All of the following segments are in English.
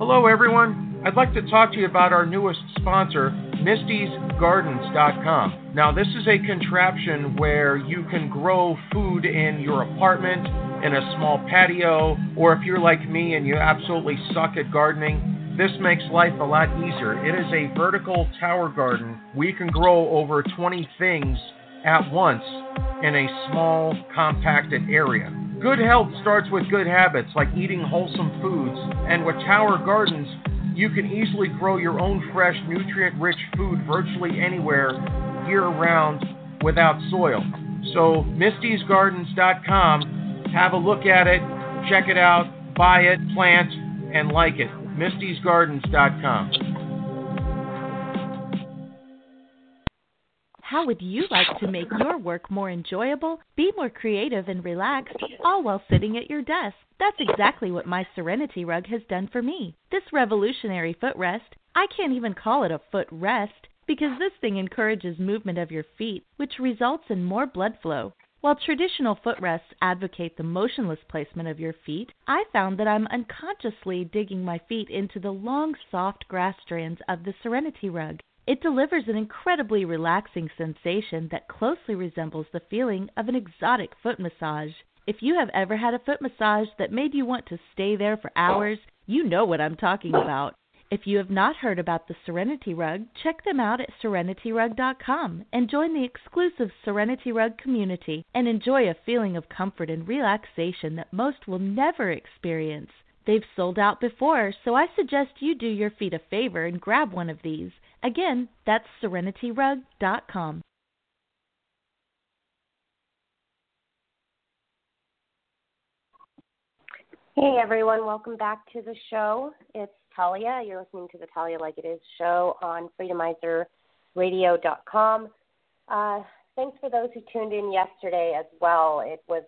Hello, everyone. I'd like to talk to you about our newest sponsor, Misty'sGardens.com. Now, this is a contraption where you can grow food in your apartment, in a small patio, or if you're like me and you absolutely suck at gardening, this makes life a lot easier. It is a vertical tower garden. We can grow over 20 things at once in a small, compacted area. Good health starts with good habits, like eating wholesome foods. And with tower gardens, you can easily grow your own fresh, nutrient-rich food virtually anywhere, year-round, without soil. So, Misty'sGardens.com, have a look at it, check it out, buy it, plant, and like it. Misty'sGardens.com. How would you like to make your work more enjoyable, be more creative and relaxed, all while sitting at your desk? That's exactly what my Serenity Rug has done for me. This revolutionary footrest, I can't even call it a footrest, because this thing encourages movement of your feet, which results in more blood flow. While traditional footrests advocate the motionless placement of your feet, I found that I'm unconsciously digging my feet into the long, soft grass strands of the Serenity Rug. It delivers an incredibly relaxing sensation that closely resembles the feeling of an exotic foot massage. If you have ever had a foot massage that made you want to stay there for hours, you know what I'm talking about. If you have not heard about the Serenity Rug, check them out at SerenityRug.com and join the exclusive Serenity Rug community and enjoy a feeling of comfort and relaxation that most will never experience. They've sold out before, so I suggest you do your feet a favor and grab one of these. Again, that's SerenityRug.com. Hey everyone, welcome back to the show. It's Talia. You're listening to the Talia Like It Is show on FreedomizerRadio.com. Thanks for those who tuned in yesterday as well. It was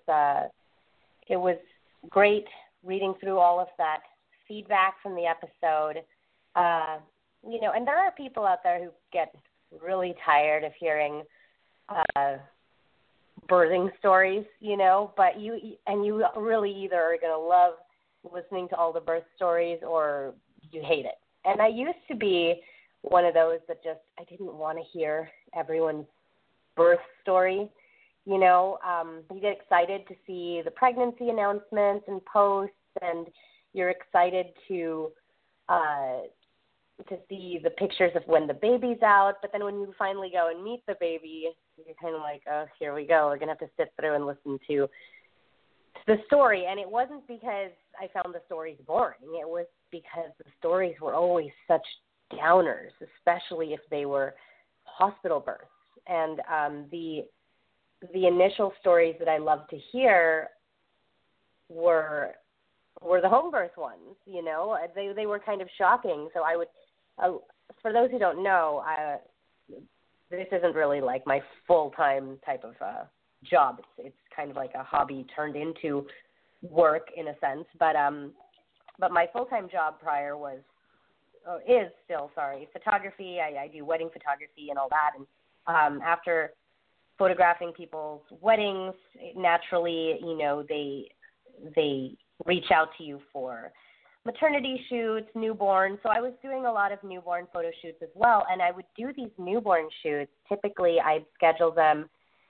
great reading through all of that feedback from the episode. And there are people out there who get really tired of hearing birthing stories, but you really either are going to love listening to all the birth stories or you hate it. And I used to be one of those that I didn't want to hear everyone's birth story. You get excited to see the pregnancy announcements and posts, and you're excited to see the pictures of when the baby's out. But then when you finally go and meet the baby, you're kind of like, oh, here we go. We're going to have to sit through and listen to the story. And it wasn't because I found the stories boring. It was because the stories were always such downers, especially if they were hospital births. And the initial stories that I loved to hear were the home birth ones. They were kind of shocking. So I would, for those who don't know, this isn't really like my full-time type of job. It's kind of like a hobby turned into work in a sense. But my full-time job prior is still photography. I do wedding photography and all that. And after photographing people's weddings, naturally, they reach out to you for maternity shoots, newborn. So I was doing a lot of newborn photo shoots as well, and I would do these newborn shoots. Typically, I'd schedule them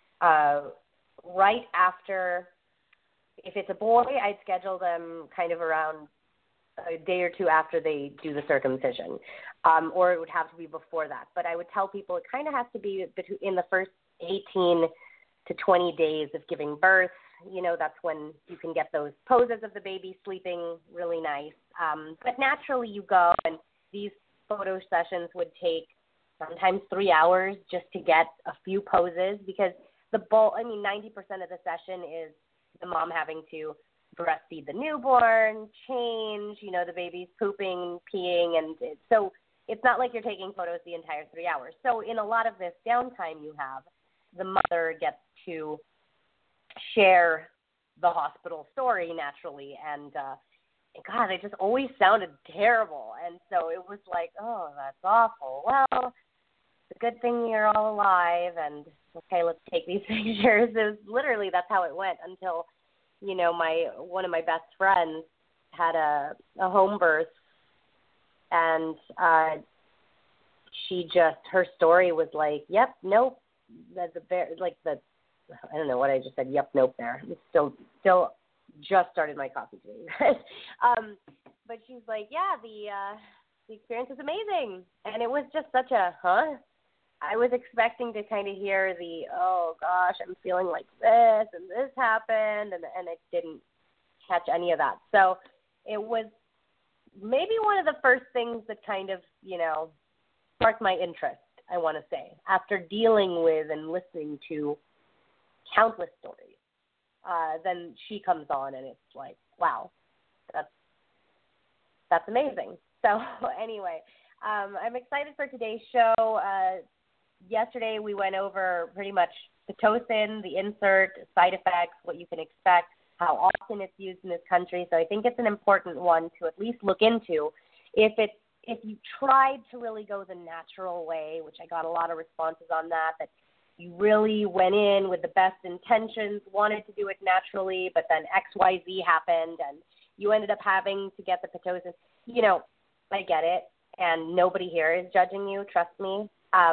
right after. If it's a boy, I'd schedule them kind of around a day or two after they do the circumcision, or it would have to be before that. But I would tell people it kind of has to be in the first 18 to 20 days of giving birth. That's when you can get those poses of the baby sleeping really nice. But naturally you go, and these photo sessions would take sometimes 3 hours just to get a few poses, because 90% of the session is the mom having to breastfeed the newborn, change, the baby's pooping, peeing, and so it's not like you're taking photos the entire 3 hours. So in a lot of this downtime you have, the mother gets to share the hospital story naturally, and God, it just always sounded terrible, and so it was like, oh, that's awful. Well, it's a good thing you're all alive, and okay, let's take these pictures. It was literally, that's how it went until, one of my best friends had a home birth and her story was like, yep, nope, I don't know what I just said, yep, nope there. It's still just started my coffee today. But she's like, yeah, the experience is amazing. And it was just such a, I was expecting to kind of hear oh gosh, I'm feeling like this and this happened, and it didn't catch any of that. So it was maybe one of the first things that kind of, sparked my interest, I want to say, after dealing with and listening to countless stories. Then she comes on and it's like, wow, that's amazing. So anyway, I'm excited for today's show. Yesterday we went over pretty much Pitocin, the insert, side effects, what you can expect, how often it's used in this country. So I think it's an important one to at least look into. If you tried to really go the natural way, which I got a lot of responses on that you really went in with the best intentions, wanted to do it naturally, but then XYZ happened and you ended up having to get the Pitocin. I get it, and nobody here is judging you, trust me.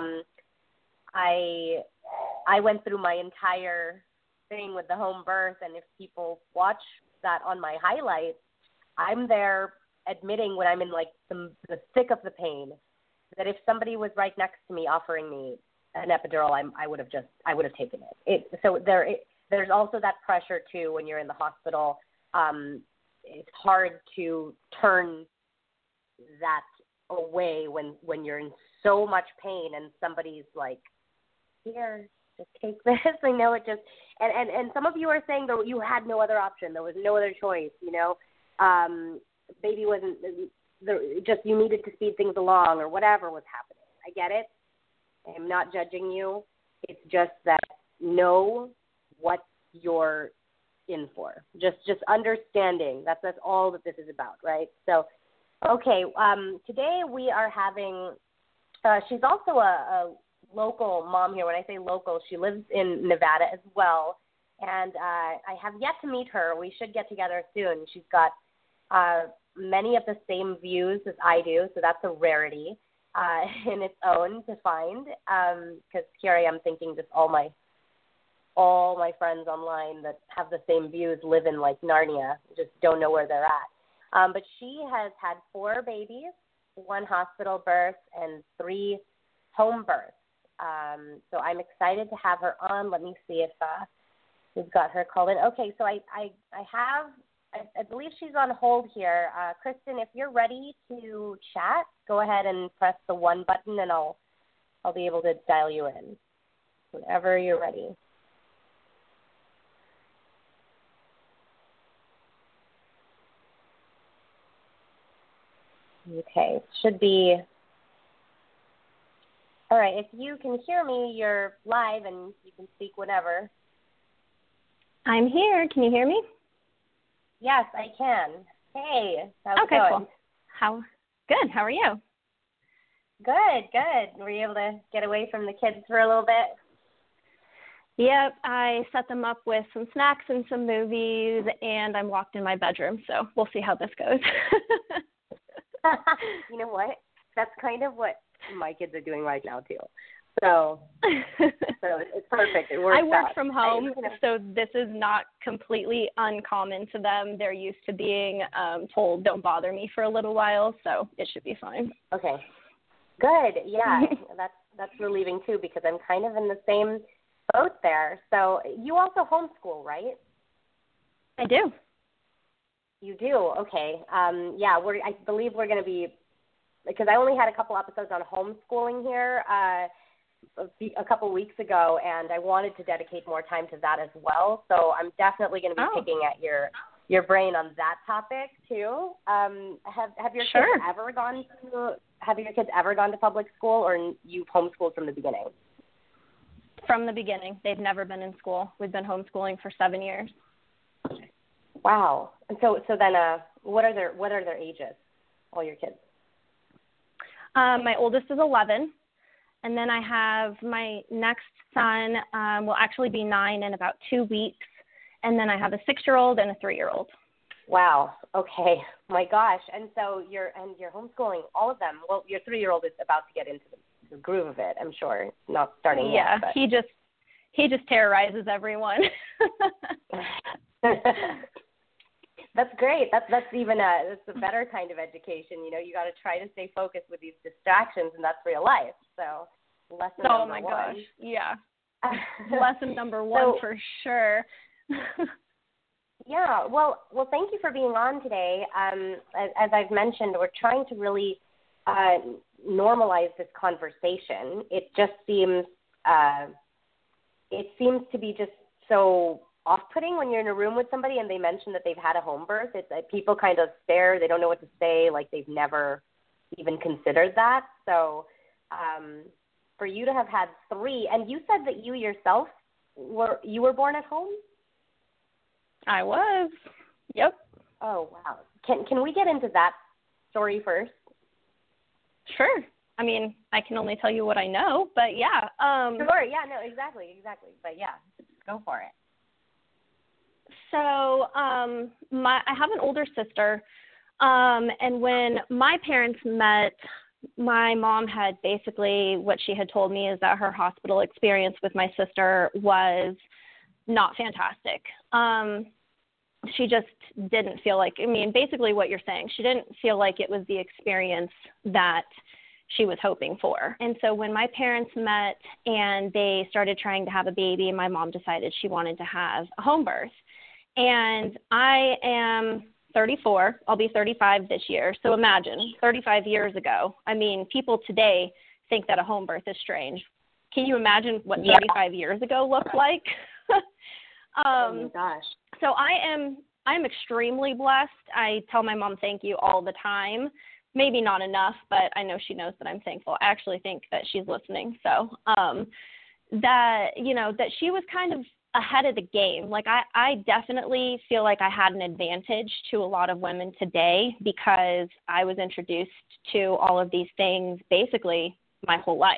I went through my entire thing with the home birth, and if people watch that on my highlights, I'm there admitting when I'm in like the thick of the pain, that if somebody was right next to me offering me an epidural, I would have taken it. There's also that pressure too when you're in the hospital. It's hard to turn that away when you're in so much pain and somebody's like, here, just take this. I know it just, and some of you are saying that you had no other option. There was no other choice, baby wasn't, just you needed to speed things along or whatever was happening. I get it. I'm not judging you. It's just that know what you're in for. Just understanding. That's all that this is about, right? So, okay, today we are having, she's also a local mom here. When I say local, she lives in Nevada as well. And I have yet to meet her. We should get together soon. She's got many of the same views as I do, so that's a rarity in its own to find. Because here I am thinking just all my friends online that have the same views live in like Narnia, just don't know where they're at. But she has had 4 babies, 1 hospital birth, and 3 home births. So I'm excited to have her on. Let me see if we've got her called in. Okay, so I believe she's on hold here. Kristen, if you're ready to chat, go ahead and press the 1 button, and I'll be able to dial you in whenever you're ready. Okay, should be. All right, if you can hear me, you're live and you can speak whenever. I'm here. Can you hear me? Yes, I can. Hey, how's it going? Cool. Good. How are you? Good. Were you able to get away from the kids for a little bit? Yep, I set them up with some snacks and some movies, and I'm locked in my bedroom, so we'll see how this goes. You know what? That's kind of what my kids are doing right now, too. So it's perfect. It works I work out. from home, so this is not completely uncommon to them. They're used to being told, don't bother me for a little while, so it should be fine. Okay. Good. Yeah, that's relieving, too, because I'm kind of in the same boat there. So you also homeschool, right? I do. You do? Okay. Yeah, I believe we're going to be, because I only had a couple episodes on homeschooling here a couple weeks ago, and I wanted to dedicate more time to that as well. So I'm definitely going to be picking at your brain on that topic too. Have your kids ever gone to public school, or you've homeschooled from the beginning? From the beginning. They've never been in school. We've been homeschooling for 7 years. Wow. And so then what are their ages, all your kids? My oldest is 11, and then I have my next son will actually be 9 in about 2 weeks, and then I have a 6-year-old and a 3-year-old. Wow. Okay. My gosh. And so you're homeschooling all of them. Well, your 3-year-old is about to get into the groove of it, I'm sure. Not starting yet. But. He just terrorizes everyone. That's great. That's that's a better kind of education. You know, you got to try to stay focused with these distractions, and that's real life. So lesson number one. Oh my gosh, yeah. Lesson number one for sure. Yeah. Well, thank you for being on today. As I've mentioned, we're trying to really normalize this conversation. It just seems to be just so off-putting when you're in a room with somebody and they mention that they've had a home birth. It's people kind of stare. They don't know what to say, like they've never even considered that. So for you to have had 3, and you said that you yourself were born at home? I was. Yep. Oh, wow. Can we get into that story first? Sure. I mean, I can only tell you what I know, but yeah. Sure. Yeah. No. Exactly. But yeah, go for it. So I have an older sister, and when my parents met, my mom had basically, what she had told me is that her hospital experience with my sister was not fantastic. She just didn't feel like, I mean, basically what you're saying, she didn't feel like it was the experience that she was hoping for. And so when my parents met and they started trying to have a baby, my mom decided she wanted to have a home birth. And I am 34. I'll be 35 this year. So imagine 35 years ago. I mean, people today think that a home birth is strange. Can you imagine what 35 years ago looked like? Oh my gosh. So I'm extremely blessed. I tell my mom thank you all the time. Maybe not enough, but I know she knows that I'm thankful. I actually think that she's listening. So that she was kind of ahead of the game. Like I definitely feel like I had an advantage to a lot of women today because I was introduced to all of these things basically my whole life.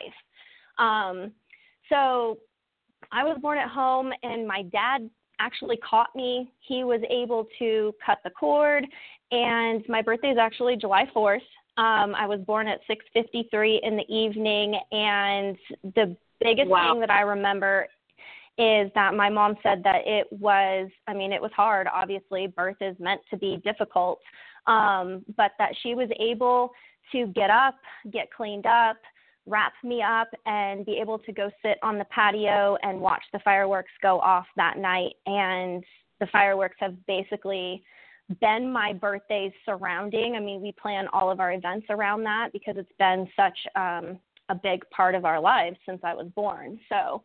So I was born at home and my dad actually caught me. He was able to cut the cord, and my birthday is actually July 4th. I was born at 6:53 in the evening, and the biggest thing that I remember is that my mom said that it was hard. Obviously, birth is meant to be difficult, but that she was able to get up, get cleaned up, wrap me up, and be able to go sit on the patio and watch the fireworks go off that night. And the fireworks have basically been my birthday's surrounding. I mean, we plan all of our events around that because it's been such a big part of our lives since I was born. So,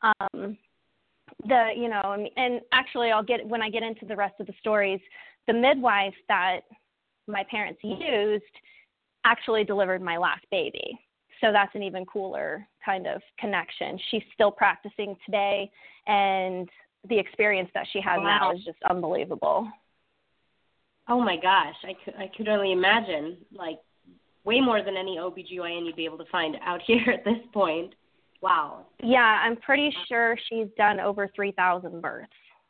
and actually when I get into the rest of the stories, the midwife that my parents used actually delivered my last baby. So that's an even cooler kind of connection. She's still practicing today, and the experience that she has now is just unbelievable. Oh my gosh, I could only imagine, like way more than any OBGYN you'd be able to find out here at this point. Wow. Yeah, I'm pretty sure she's done over 3,000 births.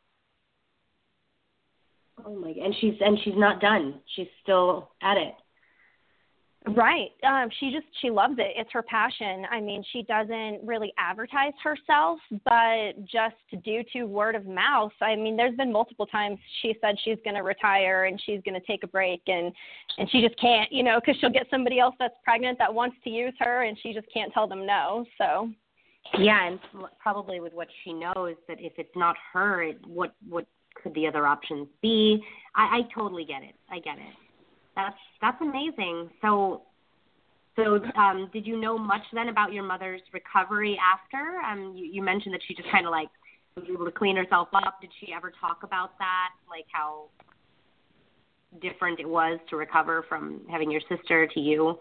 Oh my, and she's not done. She's still at it. Right. She loves it. It's her passion. I mean, she doesn't really advertise herself, but just due to word of mouth, I mean, there's been multiple times she said she's going to retire and she's going to take a break and she just can't, because she'll get somebody else that's pregnant that wants to use her and she just can't tell them no. So. Yeah, and probably with what she knows that if it's not her, what could the other options be? I totally get it. I get it. That's amazing. So did you know much then about your mother's recovery after? You mentioned that she just kind of like was able to clean herself up. Did she ever talk about that, like how different it was to recover from having your sister to you?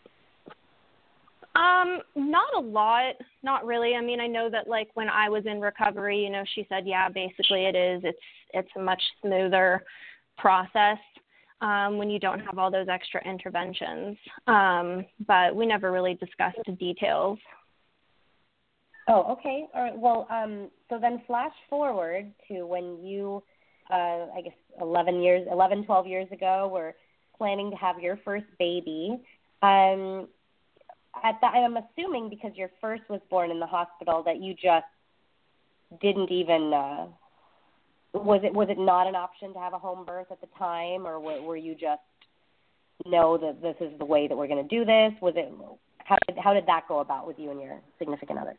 Not a lot, not really. I mean, I know that like when I was in recovery, she said, yeah, basically it is. It's a much smoother process. When you don't have all those extra interventions. But we never really discussed the details. Oh, okay. All right. Well, so then flash forward to when you, I guess 12 years ago, were planning to have your first baby. I'm assuming because your first was born in the hospital that you just didn't even was it not an option to have a home birth at the time, or were you just know that this is the way that we're going to do this? Was it how did that go about with you and your significant other?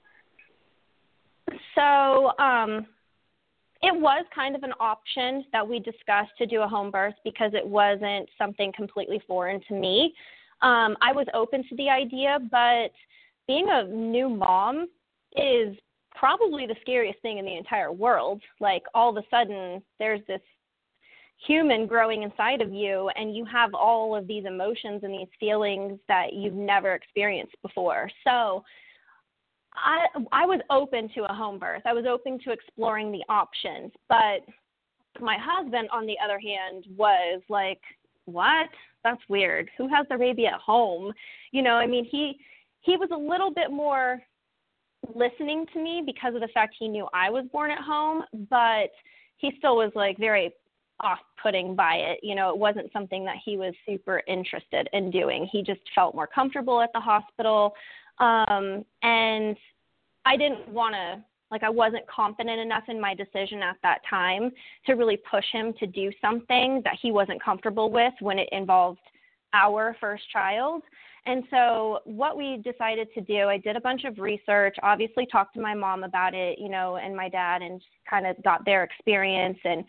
So it was kind of an option that we discussed to do a home birth because it wasn't something completely foreign to me. I was open to the idea, but being a new mom is probably the scariest thing in the entire world. Like, all of a sudden, there's this human growing inside of you, and you have all of these emotions and these feelings that you've never experienced before. So I was open to a home birth. I was open to exploring the options. But my husband, on the other hand, was like, what? That's weird. Who has their baby at home? You know, I mean, he was a little bit more listening to me because of the fact he knew I was born at home, but he still was like very off-putting by it. You know, it wasn't something that he was super interested in doing. He just felt more comfortable at the hospital. And I didn't want to, like, I wasn't confident enough in my decision at that time to really push him to do something that he wasn't comfortable with when it involved our first child. And so what we decided to do, I did a bunch of research, obviously talked to my mom about it, you know, and my dad, and kind of got their experience. And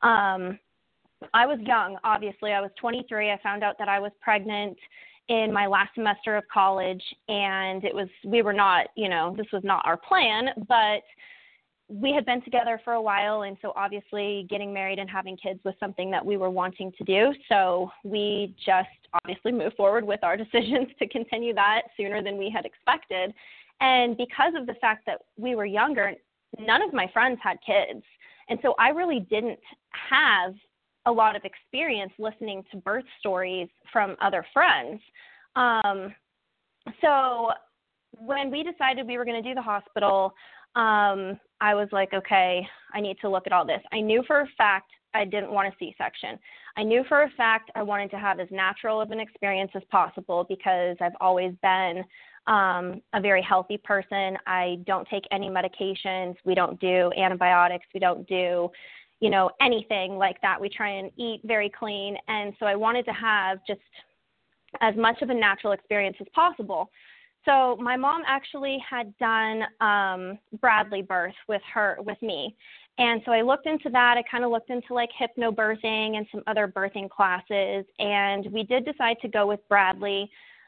I was young, obviously. I was 23. I found out that I was pregnant in my last semester of college, and we were not, you know, this was not our plan, but we had been together for a while, and so obviously getting married and having kids was something that we were wanting to do. So we just obviously moved forward with our decisions to continue that sooner than we had expected. And because of the fact that we were younger, none of my friends had kids. And so I really didn't have a lot of experience listening to birth stories from other friends. So when we decided we were going to do the hospital, I was like, okay, I need to look at all this. I knew for a fact I didn't want a C-section. I knew for a fact I wanted to have as natural of an experience as possible because I've always been a very healthy person. I don't take any medications. We don't do antibiotics. We don't do, you know, anything like that. We try and eat very clean. And so I wanted to have just as much of a natural experience as possible. So my mom actually had done Bradley birth with me. And so I looked into that. I kind of looked into like hypnobirthing and some other birthing classes. And we did decide to go with Bradley.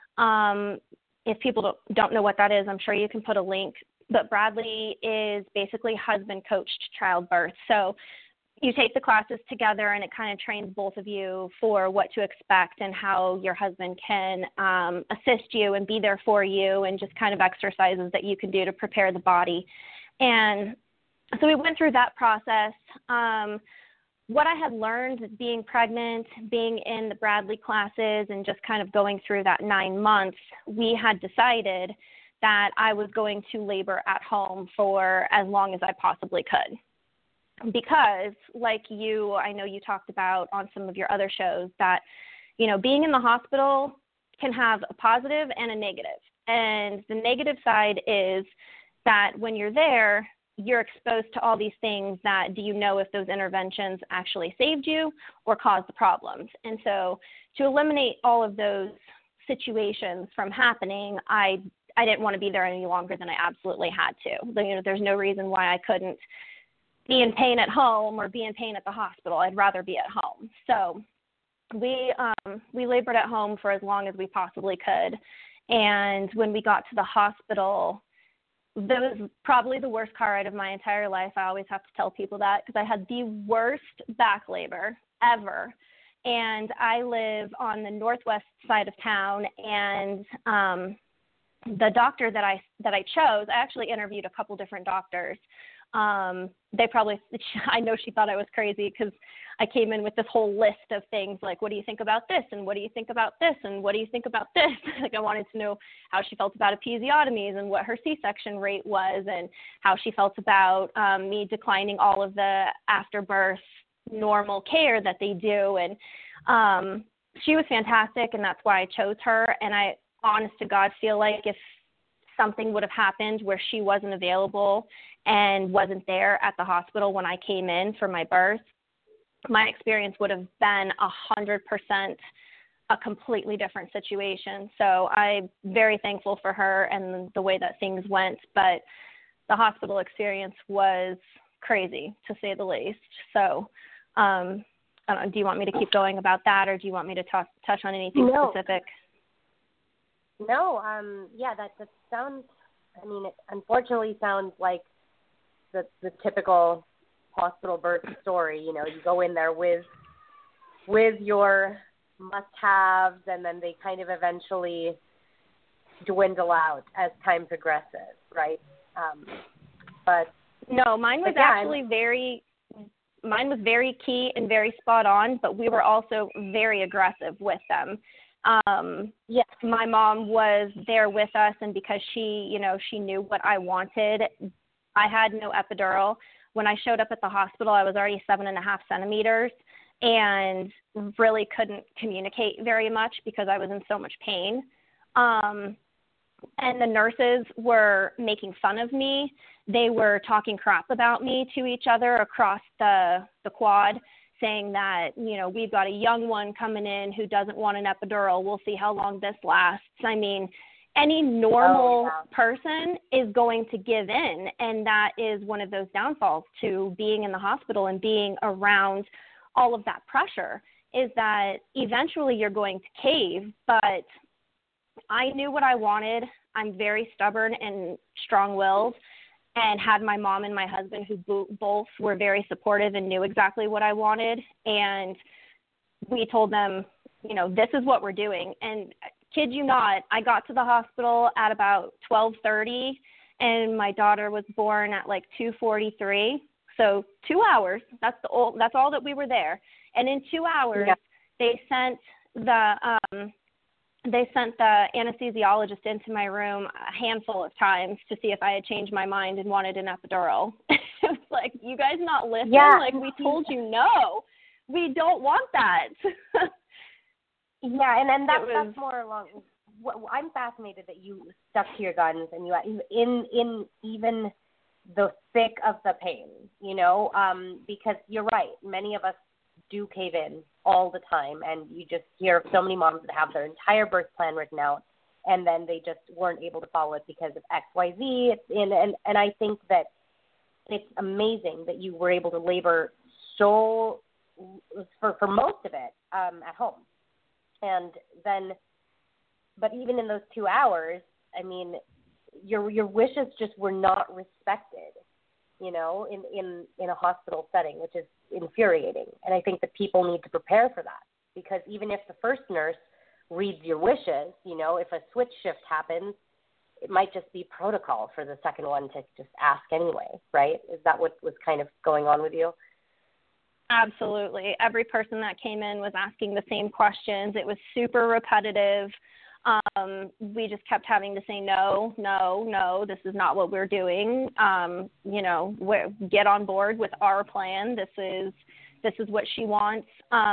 If people don't know what that is, I'm sure you can put a link. But Bradley is basically husband-coached childbirth. So you take the classes together, and it kind of trains both of you for what to expect and how your husband can assist you and be there for you, and just kind of exercises that you can do to prepare the body. And so we went through that process. What I had learned being pregnant, being in the Bradley classes, and just kind of going through that 9 months, we had decided that I was going to labor at home for as long as I possibly could. Because, like you, I know you talked about on some of your other shows that, you know, being in the hospital can have a positive and a negative. And the negative side is that when you're there, you're exposed to all these things that, do you know if those interventions actually saved you or caused the problems? And so to eliminate all of those situations from happening, I didn't want to be there any longer than I absolutely had to. You know, there's no reason why I couldn't be in pain at home or be in pain at the hospital. I'd rather be at home. So we labored at home for as long as we possibly could. And when we got to the hospital, that was probably the worst car ride of my entire life. I always have to tell people that because I had the worst back labor ever. And I live on the northwest side of town, and the doctor that I chose, I actually interviewed a couple different doctors. I know she thought I was crazy because I came in with this whole list of things like, what do you think about this? And what do you think about this? And what do you think about this? Like, I wanted to know how she felt about episiotomies and what her C-section rate was, and how she felt about me declining all of the afterbirth normal care that they do. And she was fantastic, and that's why I chose her. And I, honest to God, feel like if something would have happened where she wasn't available and wasn't there at the hospital when I came in for my birth, my experience would have been 100% a completely different situation. So I'm very thankful for her and the way that things went. But the hospital experience was crazy, to say the least. So I don't know, do you want me to keep going about that, or do you want me to touch on anything specific? No, yeah, that sounds, I mean, it unfortunately sounds like the typical hospital birth story. You know, you go in there with your must-haves, and then they kind of eventually dwindle out as time progresses, right? But no, mine was actually mine was very key and very spot on, but we were also very aggressive with them. Yes, my mom was there with us, and because she knew what I wanted, I had no epidural. When I showed up at the hospital, I was already 7.5 centimeters and really couldn't communicate very much because I was in so much pain. And the nurses were making fun of me. They were talking crap about me to each other across the quad, saying that, you know, we've got a young one coming in who doesn't want an epidural. We'll see how long this lasts. I mean, any normal person is going to give in, and that is one of those downfalls to being in the hospital and being around all of that pressure, is that eventually you're going to cave. But I knew what I wanted. I'm very stubborn and strong-willed, and had my mom and my husband who both were very supportive and knew exactly what I wanted. And we told them, you know, this is what we're doing. And kid you not, I got to the hospital at about 12:30, and my daughter was born at like 2:43. So 2 hours, that's all that we were there. And in 2 hours, they sent the anesthesiologist into my room a handful of times to see if I had changed my mind and wanted an epidural. It was like, you guys not listen? Yeah. Like, we told you no. We don't want that. Yeah, and then that's more along. I'm fascinated that you stuck to your guns and you in even the thick of the pain, you know, because you're right. Many of us do cave in all the time, and you just hear of so many moms that have their entire birth plan written out, and then they just weren't able to follow it because of X, Y, Z. And I think that it's amazing that you were able to labor so for most of it at home, and then, but even in those 2 hours, I mean, your wishes just were not respected, you know, in a hospital setting, which is infuriating. And I think that people need to prepare for that, because even if the first nurse reads your wishes, you know, if a switch shift happens, it might just be protocol for the second one to just ask anyway, right? Is that what was kind of going on with you? Absolutely. Every person that came in was asking the same questions. It was super repetitive. We just kept having to say, no, this is not what we're doing. You know, get on board with our plan. This is what she wants.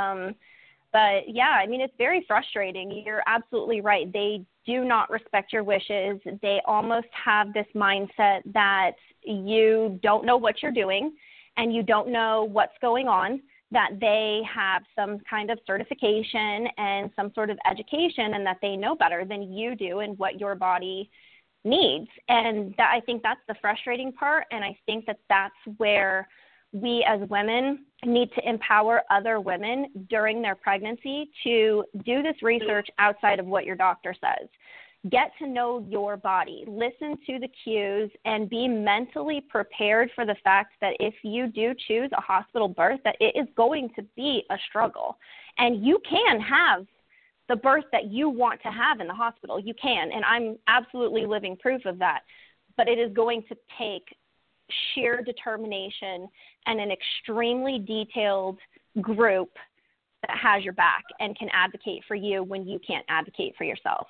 But yeah, I mean, it's very frustrating. You're absolutely right. They do not respect your wishes. They almost have this mindset that you don't know what you're doing and you don't know what's going on, that they have some kind of certification and some sort of education, and that they know better than you do and what your body needs. And I think that's the frustrating part. And I think that that's where we as women need to empower other women during their pregnancy to do this research outside of what your doctor says. Get to know your body, listen to the cues, and be mentally prepared for the fact that if you do choose a hospital birth, that it is going to be a struggle. And you can have the birth that you want to have in the hospital. You can, and I'm absolutely living proof of that. But it is going to take sheer determination and an extremely detailed group that has your back and can advocate for you when you can't advocate for yourself.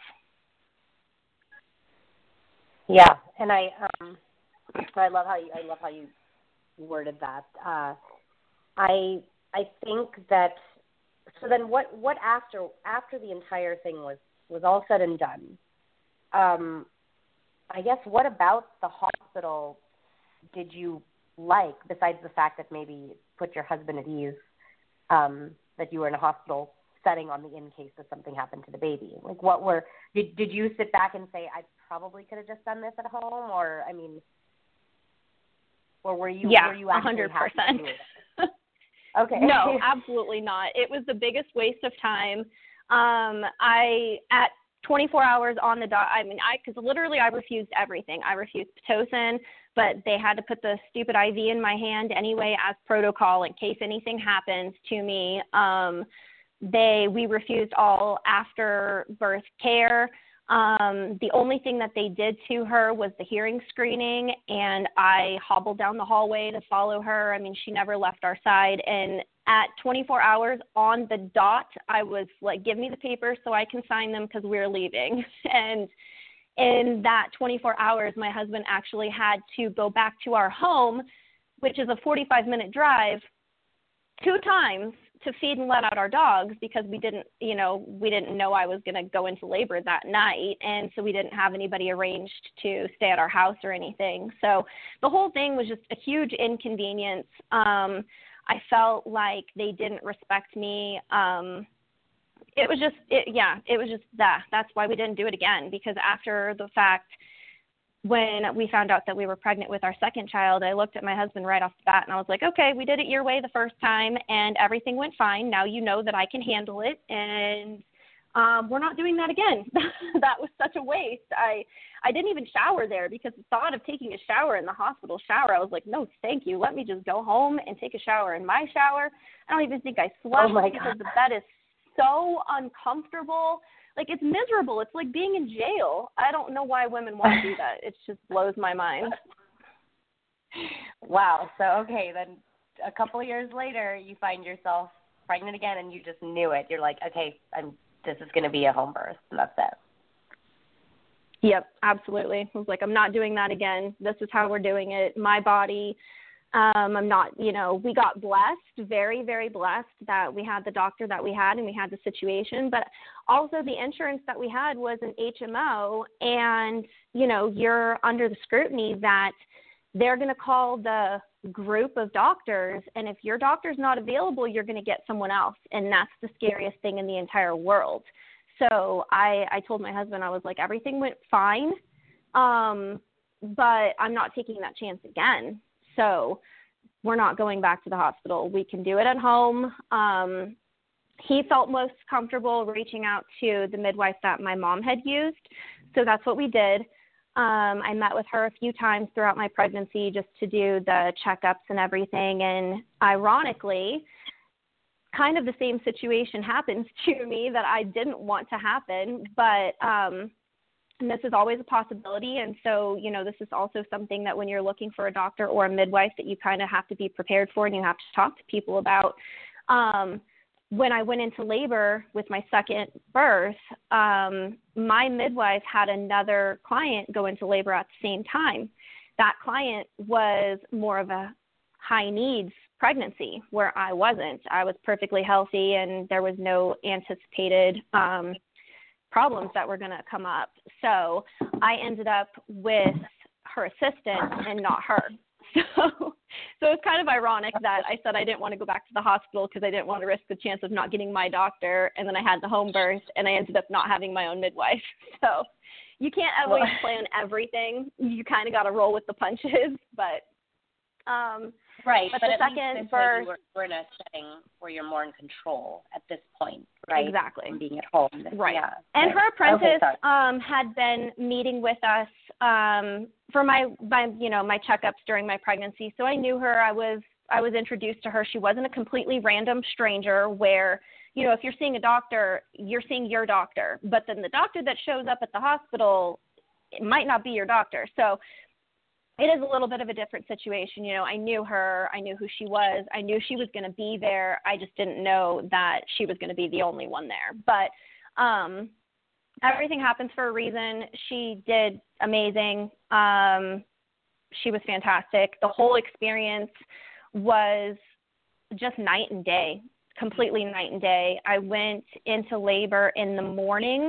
Yeah, and I love how you worded that. I think that So then what after the entire thing was all said and done, I guess what about the hospital did you like, besides the fact that maybe it put your husband at ease, that you were in a hospital setting on the in case that something happened to the baby? Like, did you sit back and say, I probably could have just done this at home, or were you actually 100%. happy to do it? Okay. No, absolutely not. It was the biggest waste of time. At 24 hours on the dot, because literally I refused everything. I refused Pitocin, but they had to put the stupid IV in my hand anyway as protocol in case anything happens to me. We refused all after birth care. The only thing that they did to her was the hearing screening, and I hobbled down the hallway to follow her. I mean, she never left our side. And at 24 hours on the dot, I was like, give me the papers so I can sign them because we're leaving. And in that 24 hours, my husband actually had to go back to our home, which is a 45-minute drive, 2 times to feed and let out our dogs because we didn't know I was going to go into labor that night. And so we didn't have anybody arranged to stay at our house or anything. So the whole thing was just a huge inconvenience. I felt like they didn't respect me. It was just that. That's why we didn't do it again, because after the fact, when we found out that we were pregnant with our second child, I looked at my husband right off the bat and I was like, okay, we did it your way the first time and everything went fine. Now you know that I can handle it, and we're not doing that again. That was such a waste. I didn't even shower there because the thought of taking a shower in the hospital shower, I was like, no, thank you. Let me just go home and take a shower in my shower. I don't even think I slept because the bed is so uncomfortable. Like, it's miserable. It's like being in jail. I don't know why women want to do that. It just blows my mind. Wow. So, okay, then a couple of years later, you find yourself pregnant again, and you just knew it. You're like, okay, this is going to be a home birth, and that's it. Yep, absolutely. I was like, I'm not doing that again. This is how we're doing it. My body. I'm not, we got blessed, very, very blessed that we had the doctor that we had and we had the situation, but also the insurance that we had was an HMO, and, you're under the scrutiny that they're going to call the group of doctors, and if your doctor's not available, you're going to get someone else, and that's the scariest thing in the entire world. So I told my husband, I was like, everything went fine, but I'm not taking that chance again. So we're not going back to the hospital. We can do it at home. He felt most comfortable reaching out to the midwife that my mom had used. So that's what we did. I met with her a few times throughout my pregnancy just to do the checkups and everything. And ironically, kind of the same situation happens to me that I didn't want to happen, but and this is always a possibility. And so, this is also something that when you're looking for a doctor or a midwife that you kind of have to be prepared for and you have to talk to people about. When I went into labor with my second birth, my midwife had another client go into labor at the same time. That client was more of a high needs pregnancy where I wasn't. I was perfectly healthy and there was no anticipated problems that were going to come up. So I ended up with her assistant and not her. So it's kind of ironic that I said I didn't want to go back to the hospital because I didn't want to risk the chance of not getting my doctor, and then I had the home birth and I ended up not having my own midwife. So you can't always plan everything. You kind of got to roll with the punches, but right. But the at second birth, we're in a setting where you're more in control at this point, right? Exactly. And being at home, right? Yeah. And her apprentice had been meeting with us for my checkups during my pregnancy, so I knew her. I was introduced to her. She wasn't a completely random stranger where, if you're seeing a doctor, you're seeing your doctor, but then the doctor that shows up at the hospital, it might not be your doctor. So it is a little bit of a different situation. I knew her. I knew who she was. I knew she was going to be there. I just didn't know that she was going to be the only one there. But everything happens for a reason. She did amazing. She was fantastic. The whole experience was just night and day. completely night and day. I went into labor in the morning.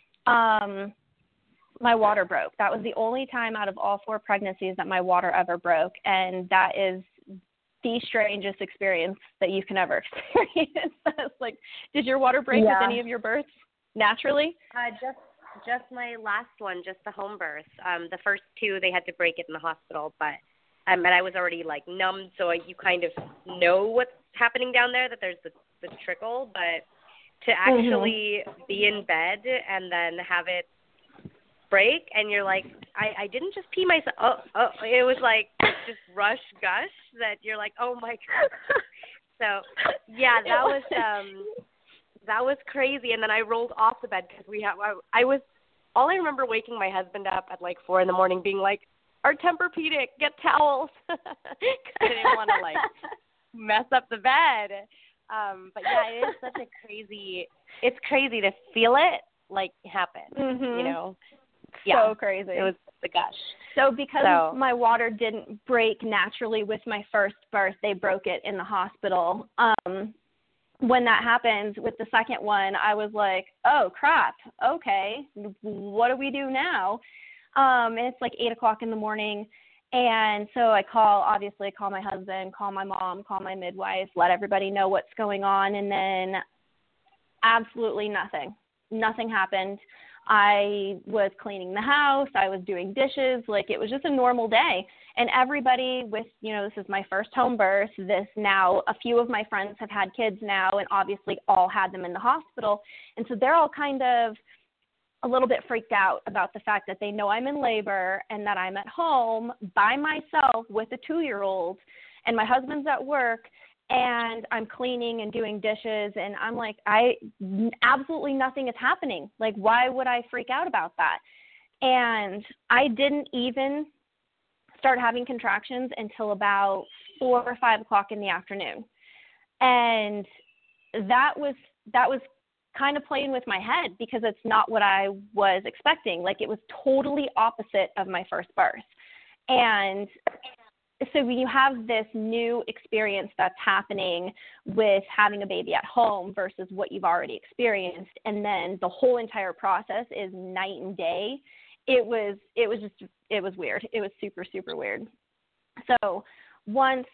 My water broke. That was the only time out of all 4 pregnancies that my water ever broke, and that is the strangest experience that you can ever experience. It's like, did your water break with any of your births naturally? Just my last one, just the home birth. The first 2, they had to break it in the hospital, but and I was already like numb, so you kind of know what's happening down there, that there's the trickle, but to actually be in bed and then have it break, and you're like, I didn't just pee myself. Oh, it was like just rush gush that you're like, oh my God. So yeah, that was crazy. And then I rolled off the bed because all I remember waking my husband up at like 4 a.m. being like, our Tempur-Pedic, get towels. Cause I didn't want to like mess up the bed. But yeah, it is such a it's crazy to feel it like happen, you know? Yeah, so crazy. It was the gush. So because my water didn't break naturally with my first birth, they broke it in the hospital. When that happened with the second one, I was like, oh, crap. Okay, what do we do now? And it's like 8 o'clock in the morning. And so I call my husband, call my mom, call my midwife, let everybody know what's going on. And then absolutely nothing. Nothing happened. I was cleaning the house. I was doing dishes. Like, it was just a normal day. And everybody this is my first home birth. Now, a few of my friends have had kids now and obviously all had them in the hospital. And so they're all kind of a little bit freaked out about the fact that they know I'm in labor and that I'm at home by myself with a 2-year-old, and my husband's at work, and I'm cleaning and doing dishes, and I'm like, absolutely nothing is happening. Like, why would I freak out about that? And I didn't even start having contractions until about 4 or 5 o'clock in the afternoon. And that was kind of playing with my head because it's not what I was expecting. Like, it was totally opposite of my first birth. And so when you have this new experience that's happening with having a baby at home versus what you've already experienced, and then the whole entire process is night and day, it was weird. It was super, super weird. So once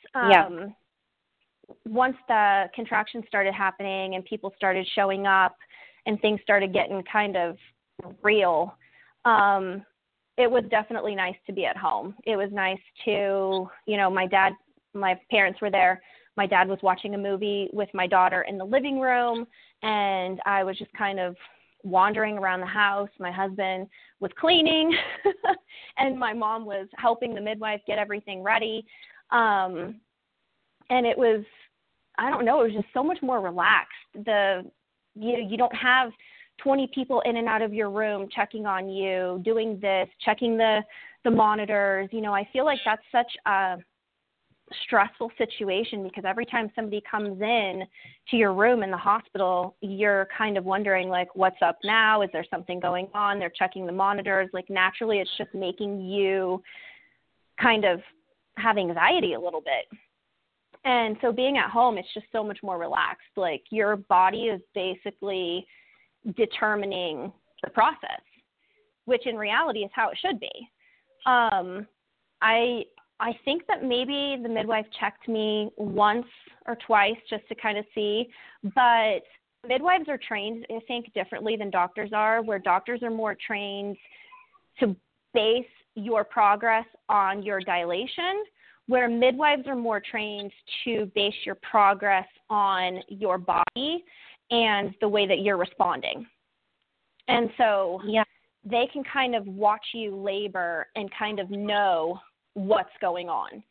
the contractions started happening and people started showing up and things started getting kind of real, it was definitely nice to be at home. It was nice to, my parents were there. My dad was watching a movie with my daughter in the living room, and I was just kind of wandering around the house. My husband was cleaning, and my mom was helping the midwife get everything ready. And it was, I don't know, it was just so much more relaxed. You don't have 20 people in and out of your room checking on you, doing this, checking the monitors. I feel like that's such a stressful situation because every time somebody comes in to your room in the hospital, you're kind of wondering, like, what's up now? Is there something going on? They're checking the monitors. Like, naturally, it's just making you kind of have anxiety a little bit. And so being at home, it's just so much more relaxed. Like, your body is basically determining the process, which in reality is how it should be. I think that maybe the midwife checked me once or twice just to kind of see, but midwives are trained, I think, differently than doctors are, where doctors are more trained to base your progress on your dilation, where midwives are more trained to base your progress on your body and the way that you're responding. And so they can kind of watch you labor and kind of know what's going on.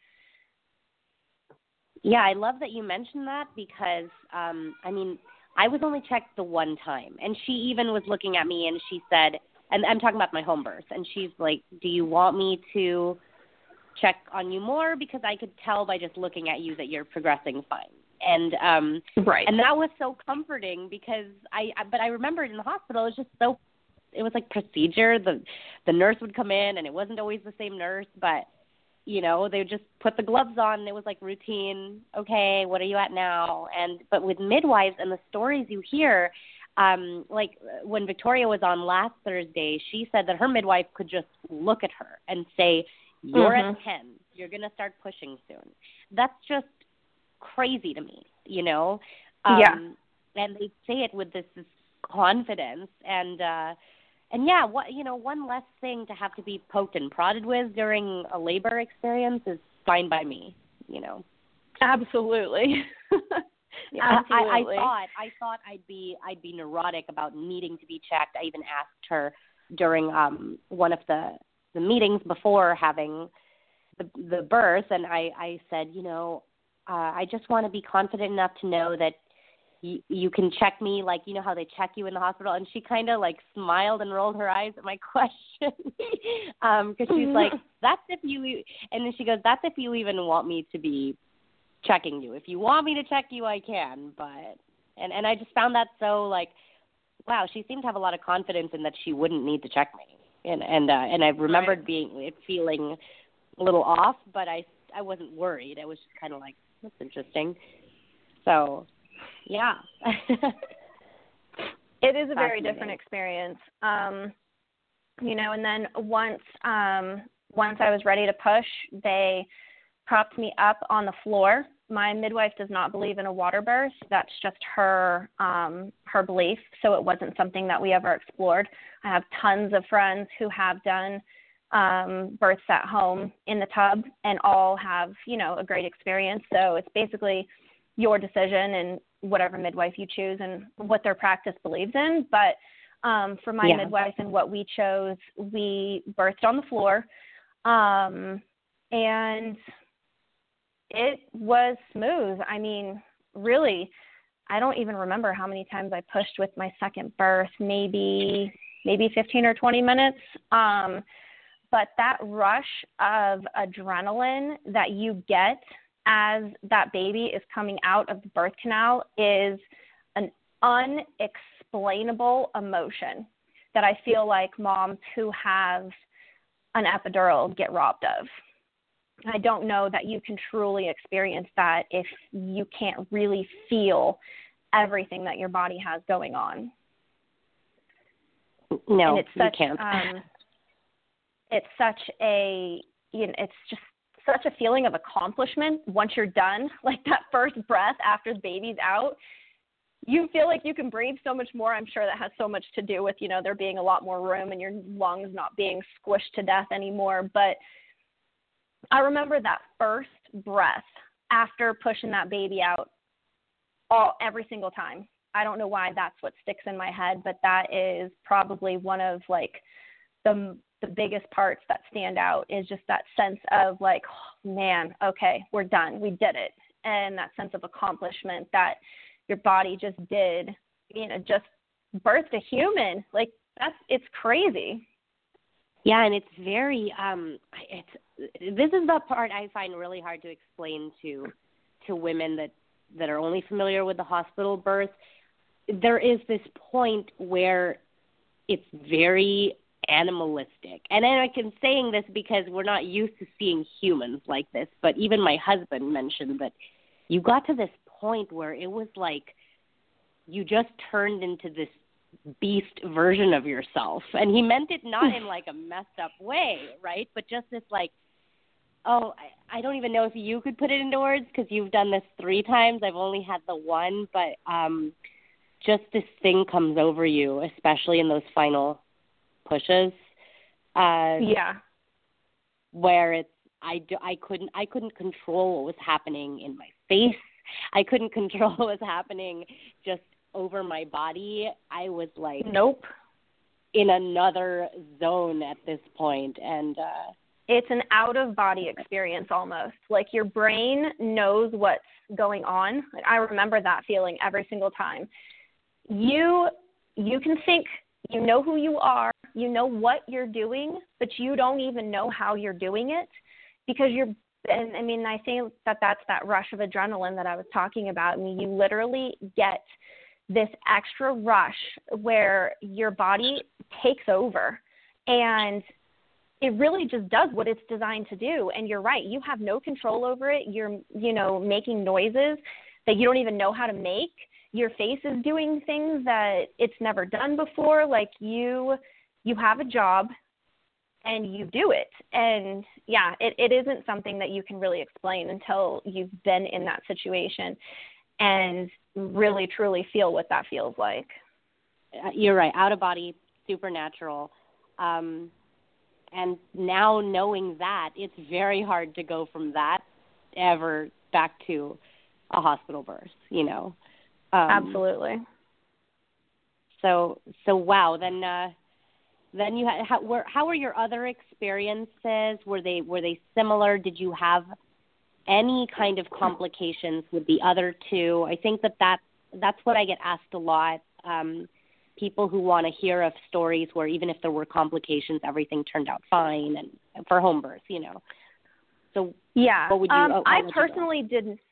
Yeah, I love that you mentioned that because, I was only checked the one time. And she even was looking at me and she said, and I'm talking about my home birth, and she's like, do you want me to check on you more? Because I could tell by just looking at you that you're progressing fine. And right. And that was so comforting because I remember in the hospital, it was like procedure. The nurse would come in and it wasn't always the same nurse, but they would just put the gloves on and it was like routine. Okay, what are you at now? But with midwives and the stories you hear, like when Victoria was on last Thursday, she said that her midwife could just look at her and say, you're at 10. You're going to start pushing soon. That's just crazy to me, Yeah. And they say it with this confidence. And yeah, one less thing to have to be poked and prodded with during a labor experience is fine by me, Absolutely. Yeah, Absolutely. I thought I'd be neurotic about needing to be checked. I even asked her during one of the meetings before having the birth, and I said, I just want to be confident enough to know that you can check me, like how they check you in the hospital. And she kind of like smiled and rolled her eyes at my question, because she's like, that's if you, and then she goes, that's if you even want me to be checking you. If you want me to check you, I can. But and I just found that so like, wow, she seemed to have a lot of confidence in that she wouldn't need to check me. And I remembered feeling a little off, but I wasn't worried. I was just kind of like, that's interesting. So, yeah. It is a very different experience. And then once I was ready to push, they propped me up on the floor. My midwife does not believe in a water birth. That's just her belief. So it wasn't something that we ever explored. I have tons of friends who have done births at home in the tub and all have, a great experience. So it's basically your decision and whatever midwife you choose and what their practice believes in. But for my midwife and what we chose, we birthed on the floor. And it was smooth. I mean, really, I don't even remember how many times I pushed with my second birth, maybe 15 or 20 minutes. But that rush of adrenaline that you get as that baby is coming out of the birth canal is an unexplainable emotion that I feel like moms who have an epidural get robbed of. I don't know that you can truly experience that if you can't really feel everything that your body has going on. No, and you can't. It's such a, it's just such a feeling of accomplishment once you're done. Like that first breath after the baby's out, you feel like you can breathe so much more. I'm sure that has so much to do with, there being a lot more room and your lungs not being squished to death anymore. But I remember that first breath after pushing that baby out every single time. I don't know why that's what sticks in my head, but that is probably one of like the biggest parts that stand out is just that sense of like, oh, man, okay, we're done. We did it. And that sense of accomplishment that your body just did, just birthed a human. Like it's crazy. Yeah, and it's very this is the part I find really hard to explain to women that are only familiar with the hospital birth. There is this point where it's very animalistic. And I'm saying this because we're not used to seeing humans like this, but even my husband mentioned that you got to this point where it was like you just turned into this beast version of yourself. And he meant it not in like a messed up way, right? But just this like, oh, I don't even know if you could put it into words because you've done this 3 times. I've only had the one, but just this thing comes over you, especially in those final pushes. Where it's, I couldn't control what was happening in my face. I couldn't control what was happening just over my body. I was like, nope, in another zone at this point. And it's an out-of-body experience almost. Like your brain knows what's going on. Like I remember that feeling every single time. You can think, you know who you are, you know what you're doing, but you don't even know how you're doing it because I think that's that rush of adrenaline that I was talking about. I mean, you literally get this extra rush where your body takes over and it really just does what it's designed to do. And you're right. You have no control over it. You're, making noises that you don't even know how to make. Your face is doing things that it's never done before. Like you have a job and you do it. And yeah, it isn't something that you can really explain until you've been in that situation and really truly feel what that feels like. You're right. Out of body, supernatural. And now knowing that, it's very hard to go from that ever back to a hospital birth, Absolutely. So wow. Then you had, how were your other experiences? Were they similar? Did you have any kind of complications with the other two? I think that's what I get asked a lot. People who want to hear of stories where even if there were complications, everything turned out fine, and for home birth, So yeah, what would you? I personally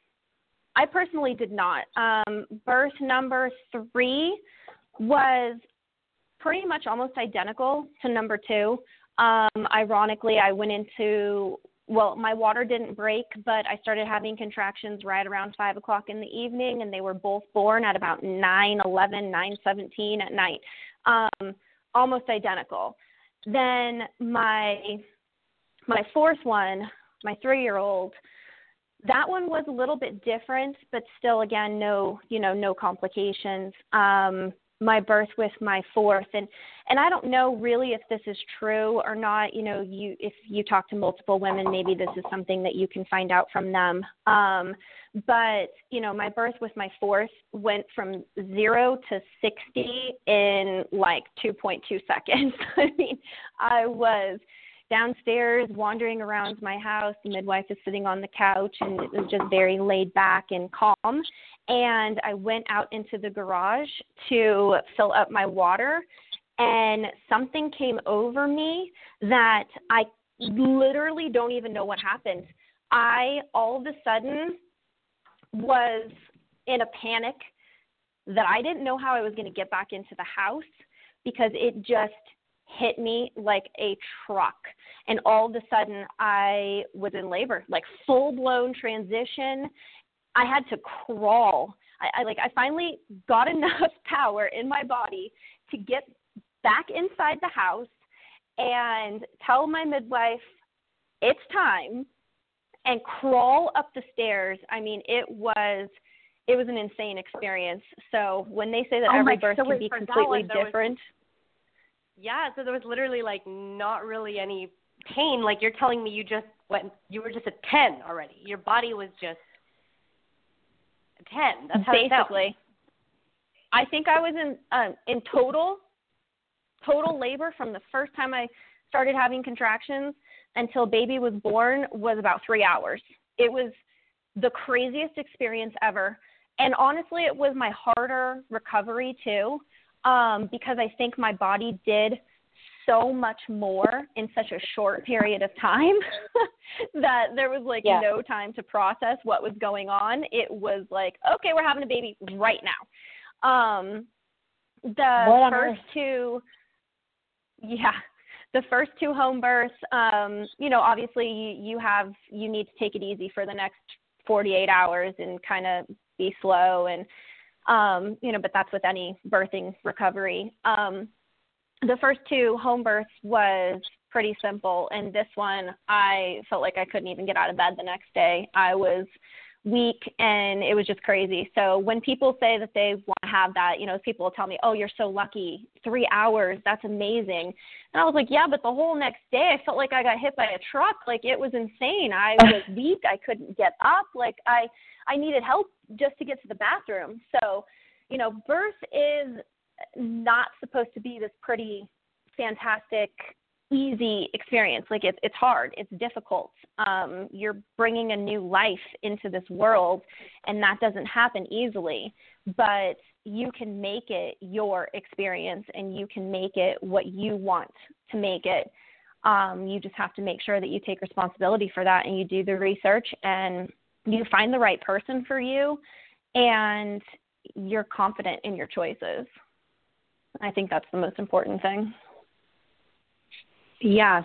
did not. Birth number 3 was pretty much almost identical to number 2. Ironically, I went into, my water didn't break, but I started having contractions right around 5 o'clock in the evening, and they were both born at about 9:11, 9:17 at night. Almost identical. Then my 4th one, my 3-year-old, that one was a little bit different, but still, again, no complications. My birth with my 4th, and I don't know really if this is true or not. If you talk to multiple women, maybe this is something that you can find out from them. But my birth with my 4th went from 0 to 60 in like 2.2 seconds. I mean, I was downstairs wandering around my house. The midwife is sitting on the couch, and it was just very laid back and calm. And I went out into the garage to fill up my water, and something came over me that I literally don't even know what happened. I all of a sudden was in a panic that I didn't know how I was going to get back into the house, because it just hit me like a truck. And all of a sudden I was in labor, like full-blown transition. I had to crawl. I finally got enough power in my body to get back inside the house and tell my midwife it's time, and crawl up the stairs. I mean, it was an insane experience. So when they say that every birth can be completely different. Yeah, so there was literally like not really any pain. Like you're telling me you were just at 10 already. Your body was just 10. That's how basically. It felt. I think I was in total labor from the first time I started having contractions until baby was born was about 3 hours. It was the craziest experience ever. And honestly, it was my harder recovery too, because I think my body did so much more in such a short period of time that there was no time to process what was going on. It was like, okay, we're having a baby right now. The first two home births, obviously you need to take it easy for the next 48 hours and kind of be slow and, but that's with any birthing recovery. The first two home births was pretty simple. And this one, I felt like I couldn't even get out of bed the next day. I was weak and it was just crazy. So when people say that they want to have that, people will tell me, oh, you're so lucky, 3 hours, that's amazing. And I was like, yeah, but the whole next day I felt like I got hit by a truck. Like it was insane. I was weak. I couldn't get up. Like I needed help just to get to the bathroom. So, birth is not supposed to be this pretty fantastic, easy experience. Like it's hard, it's difficult. You're bringing a new life into this world, and that doesn't happen easily, but you can make it your experience and you can make it what you want to make it. You just have to make sure that you take responsibility for that and you do the research and you find the right person for you and you're confident in your choices. I think that's the most important thing. Yeah.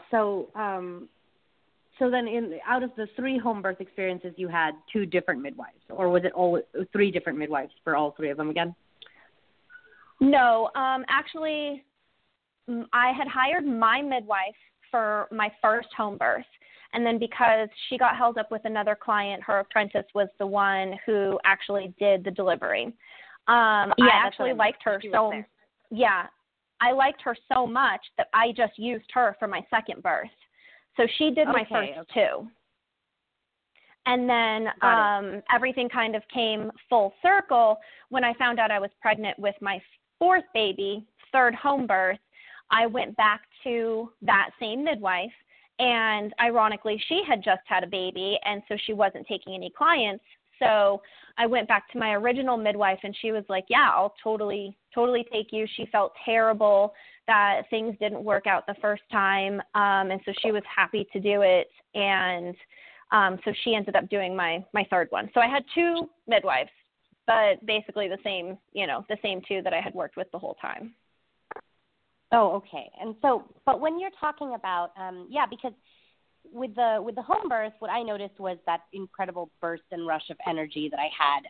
So then, out of the 3 home birth experiences, you had 2 different midwives, or was it all 3 different midwives for all 3 of them again? No, actually, I had hired my midwife for my first home birth. And then because she got held up with another client, her apprentice was the one who actually did the delivery. I actually liked her I liked her so much that I just used her for my second birth. So she did my first 2. And then everything kind of came full circle when I found out I was pregnant with my 4th baby, 3rd home birth. I went back to that same midwife, and ironically, she had just had a baby, and so she wasn't taking any clients. So I went back to my original midwife, and she was like, yeah, I'll totally take you. She felt terrible that things didn't work out the first time, and so she was happy to do it, and so she ended up doing my 3rd one. So I had 2 midwives, but basically the same 2 that I had worked with the whole time. Oh, okay. And so, but when you're talking about, because with the home birth, what I noticed was that incredible burst and rush of energy that I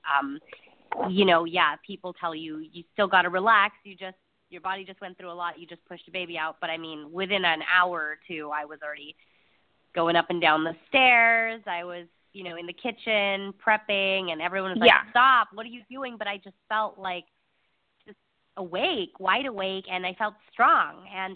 had. People tell you still got to relax. Your body just went through a lot. You just pushed a baby out. But I mean, within an hour or 2, I was already going up and down the stairs. I was, in the kitchen prepping, and everyone was like, stop, what are you doing? But I just felt like just awake, wide awake, and I felt strong. And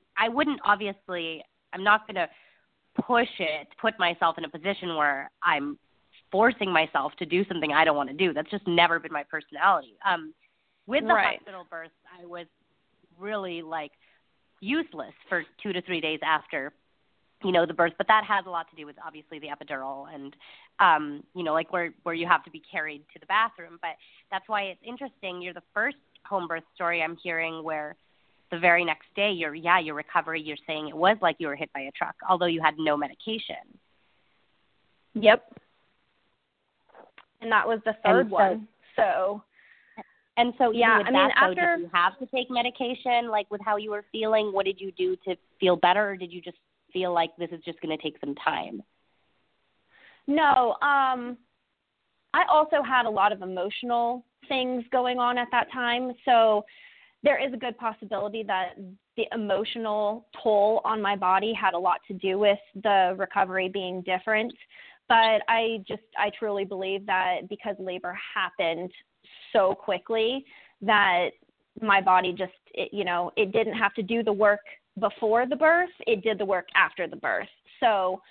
I'm not going to put myself in a position where I'm forcing myself to do something I don't want to do. That's just never been my personality. With the hospital birth, I was really useless for 2 to 3 days after, the birth. But that has a lot to do with obviously the epidural and, where you have to be carried to the bathroom. But that's why it's interesting. You're the first home birth story I'm hearing where the very next day, your recovery, you're saying it was like you were hit by a truck, although you had no medication. Yep. And that was the 3rd one. So. And so, did you have to take medication, with how you were feeling? What did you do to feel better, or did you just feel like this is just going to take some time? No. I also had a lot of emotional things going on at that time. So there is a good possibility that the emotional toll on my body had a lot to do with the recovery being different. But I truly believe that because labor happened so quickly that my body just, it didn't have to do the work before the birth. It did the work after the birth. So,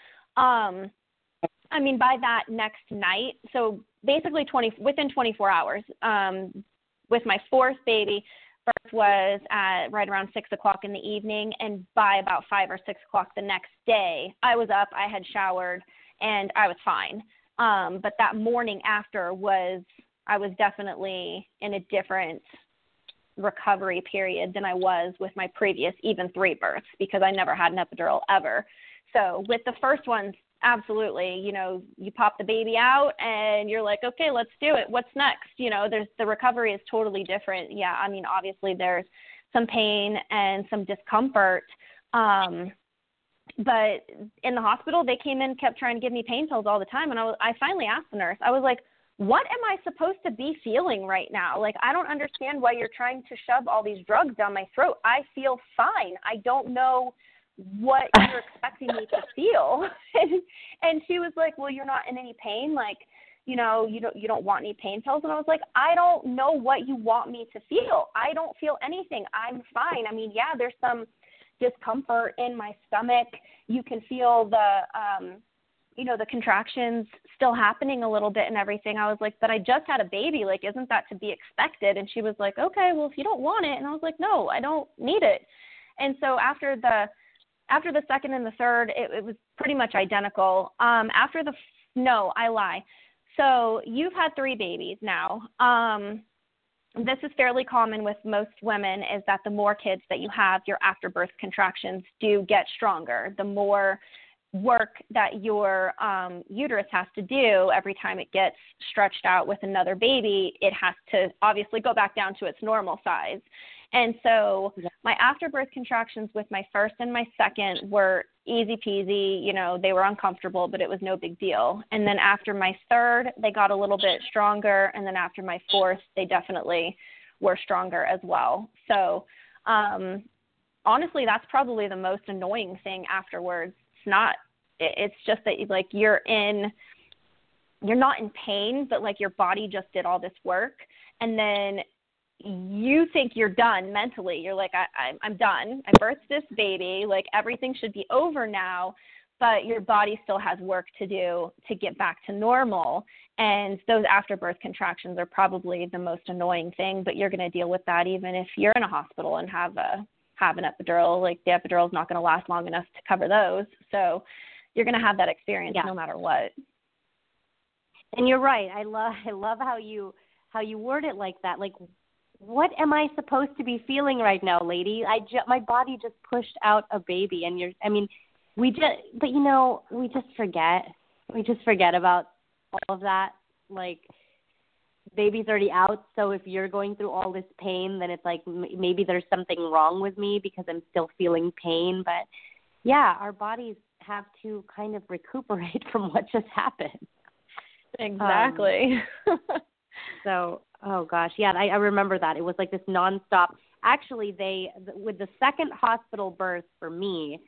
by that next night, so basically within 24 hours, with my 4th baby, birth was at right around 6 o'clock in the evening, and by about 5 or 6 o'clock the next day, I was up, I had showered, and I was fine. But that morning after I was definitely in a different recovery period than I was with my previous even 3 births, because I never had an epidural ever. So with the first ones, absolutely, you pop the baby out and you're like, okay, let's do it. What's next? The recovery is totally different. Yeah. Obviously there's some pain and some discomfort. But in the hospital, they came in, kept trying to give me pain pills all the time. And I finally asked the nurse, I was like, what am I supposed to be feeling right now? I don't understand why you're trying to shove all these drugs down my throat. I feel fine. I don't know what you're expecting me to feel. And she was like, well, you're not in any pain. You don't want any pain pills. And I was like, I don't know what you want me to feel. I don't feel anything. I'm fine. There's some discomfort in my stomach. You can feel the contractions still happening a little bit and everything. I was like, but I just had a baby. Isn't that to be expected? And she was like, okay, well, if you don't want it. And I was like, no, I don't need it. And so after the 2nd and the 3rd, it was pretty much identical. No, I lie. So you've had 3 babies now. This is fairly common with most women, is that the more kids that you have, your afterbirth contractions do get stronger. The more work that your uterus has to do every time it gets stretched out with another baby, it has to obviously go back down to its normal size. And so my afterbirth contractions with my first and my second were easy peasy. You know, they were uncomfortable, but it was no big deal. And then after my third, they got a little bit stronger. And then after my fourth, they definitely were stronger as well. So honestly, that's probably the most annoying thing afterwards. It's just that like you're not in pain, but like your body just did all this work. And then you think you're done mentally. You're like, I'm done. I birthed this baby. Like everything should be over now, but your body still has work to do to get back to normal. And those afterbirth contractions are probably the most annoying thing, but you're going to deal with that even if you're in a hospital and have an epidural. Like the epidural is not going to last long enough to cover those. So you're going to have that experience no matter what. And you're right. I love how you word it like that. Like, what am I supposed to be feeling right now, lady? My body just pushed out a baby, and we just forget. We just forget about all of that. Like, baby's already out, so if you're going through all this pain, then it's like maybe there's something wrong with me because I'm still feeling pain. But yeah, our bodies have to kind of recuperate from what just happened. Exactly. So, oh gosh, yeah, I remember that. It was like this nonstop. Actually, with the second hospital birth for me,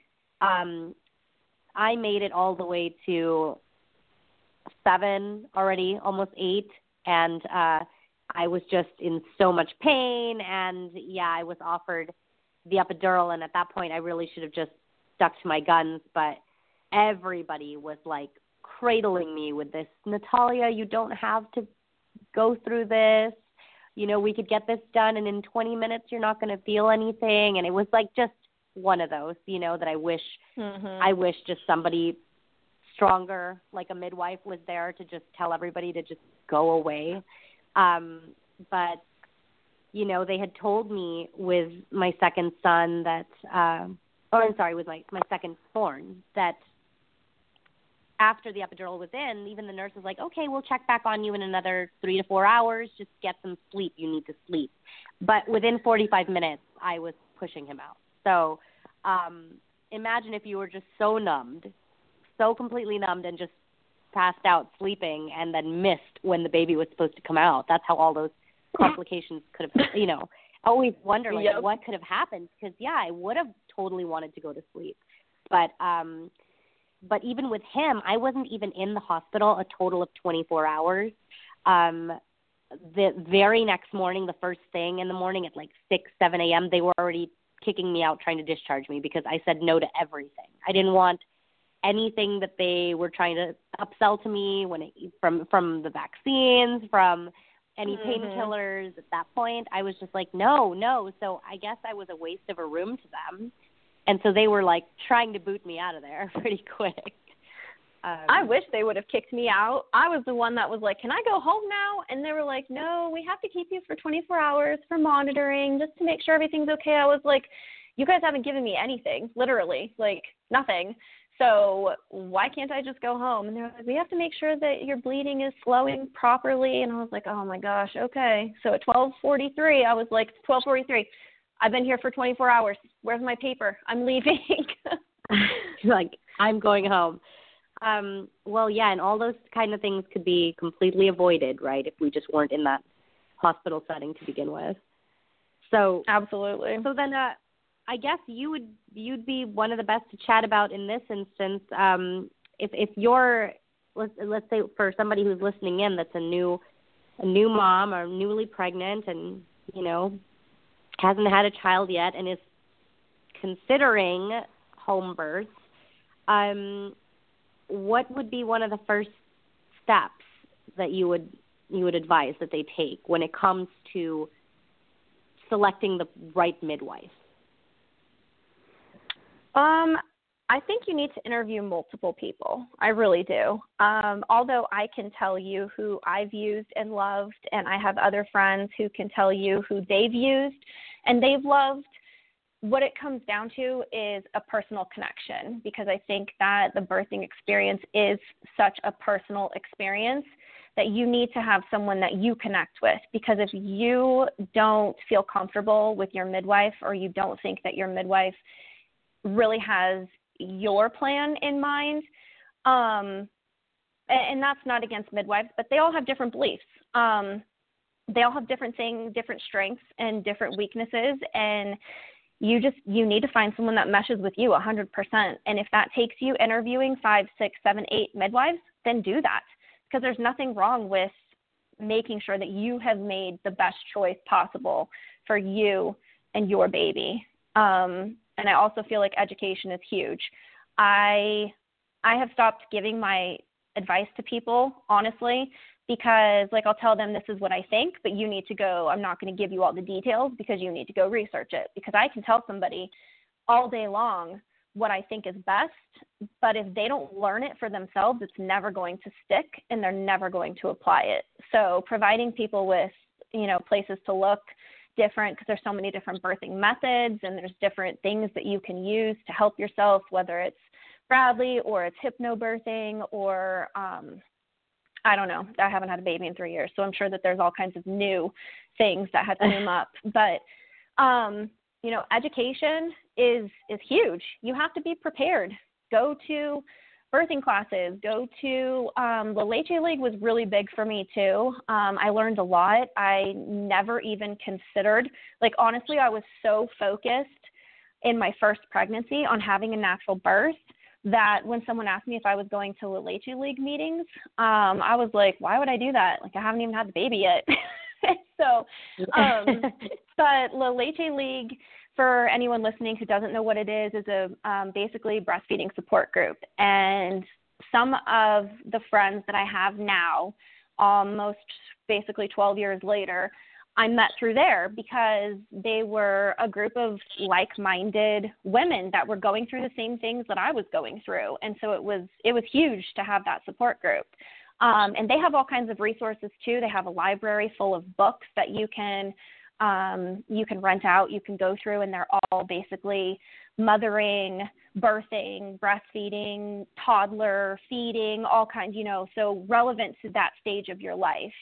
I made it all the way to 7 already, almost 8, and I was just in so much pain. And yeah, I was offered the epidural, and at that point, I really should have just stuck to my guns. But everybody was like cradling me with this, Natalia, you don't have to go through this. You know, we could get this done, and in 20 minutes, you're not going to feel anything. And it was like just one of those, you know, that I wish just somebody stronger, like a midwife, was there to just tell everybody to just go away. But, you know, they had told me with my second son that, with my second born, that after the epidural was in, even the nurse was like, okay, we'll check back on you in another 3 to 4 hours. Just get some sleep. You need to sleep. But within 45 minutes, I was pushing him out. So imagine if you were just so numbed, so completely numbed and just passed out sleeping and then missed when the baby was supposed to come out. That's how all those complications could have, you know, always wonder what could have happened. Because, yeah, I would have totally wanted to go to sleep. But even with him, I wasn't even in the hospital a total of 24 hours. The very next morning, the first thing in the morning at like 6, 7 a.m., they were already kicking me out trying to discharge me because I said no to everything. I didn't want anything that they were trying to upsell to me from the vaccines, from any painkillers. At that point, I was just like, no. So I guess I was a waste of a room to them. And so they were, like, trying to boot me out of there pretty quick. I wish they would have kicked me out. I was the one that was like, can I go home now? And they were like, no, we have to keep you for 24 hours for monitoring just to make sure everything's okay. I was like, you guys haven't given me anything, literally, like nothing. So why can't I just go home? And they're like, we have to make sure that your bleeding is flowing properly. And I was like, oh, my gosh, okay. So at 12:43, I was like, 12:43. I've been here for 24 hours. Where's my paper? I'm leaving. Like, I'm going home. Well, yeah, and all those kind of things could be completely avoided, right, if we just weren't in that hospital setting to begin with. So absolutely. So then I guess you'd be one of the best to chat about in this instance. If you're, let's say for somebody who's listening in that's a new mom or newly pregnant and, you know, hasn't had a child yet and is considering home birth, what would be one of the first steps that you would advise that they take when it comes to selecting the right midwife? I think you need to interview multiple people. I really do. Although I can tell you who I've used and loved, and I have other friends who can tell you who they've used and they've loved, what it comes down to is a personal connection, because I think that the birthing experience is such a personal experience that you need to have someone that you connect with, because if you don't feel comfortable with your midwife, or you don't think that your midwife really has your plan in mind, and that's not against midwives, but they all have different beliefs. They all have different things, different strengths and different weaknesses, and you need to find someone that meshes with you 100%. And if that takes you interviewing 5, 6, 7, 8 midwives, then do that, because there's nothing wrong with making sure that you have made the best choice possible for you and your baby. And I also feel like education is huge. I have stopped giving my advice to people, honestly, because I'll tell them this is what I think, but you need to go, I'm not going to give you all the details because you need to go research it, because I can tell somebody all day long what I think is best, but if they don't learn it for themselves, it's never going to stick and they're never going to apply it. So providing people with, places to look different, because there's so many different birthing methods and there's different things that you can use to help yourself, whether it's Bradley or it's hypnobirthing or, I don't know. I haven't had a baby in 3 years, so I'm sure that there's all kinds of new things that have come up. But, education is huge. You have to be prepared. Go to birthing classes. Go to the Leche League was really big for me too. I learned a lot. I never even considered, honestly, I was so focused in my first pregnancy on having a natural birth that when someone asked me if I was going to La Leche League meetings, I was like, why would I do that? I haven't even had the baby yet. So, but La Leche League, for anyone listening who doesn't know what it is a basically breastfeeding support group. And some of the friends that I have now, almost basically 12 years later, I met through there because they were a group of like-minded women that were going through the same things that I was going through. And so it was huge to have that support group. And they have all kinds of resources too. They have a library full of books that you can rent out, you can go through, and they're all basically mothering, birthing, breastfeeding, toddler feeding, all kinds, so relevant to that stage of your life.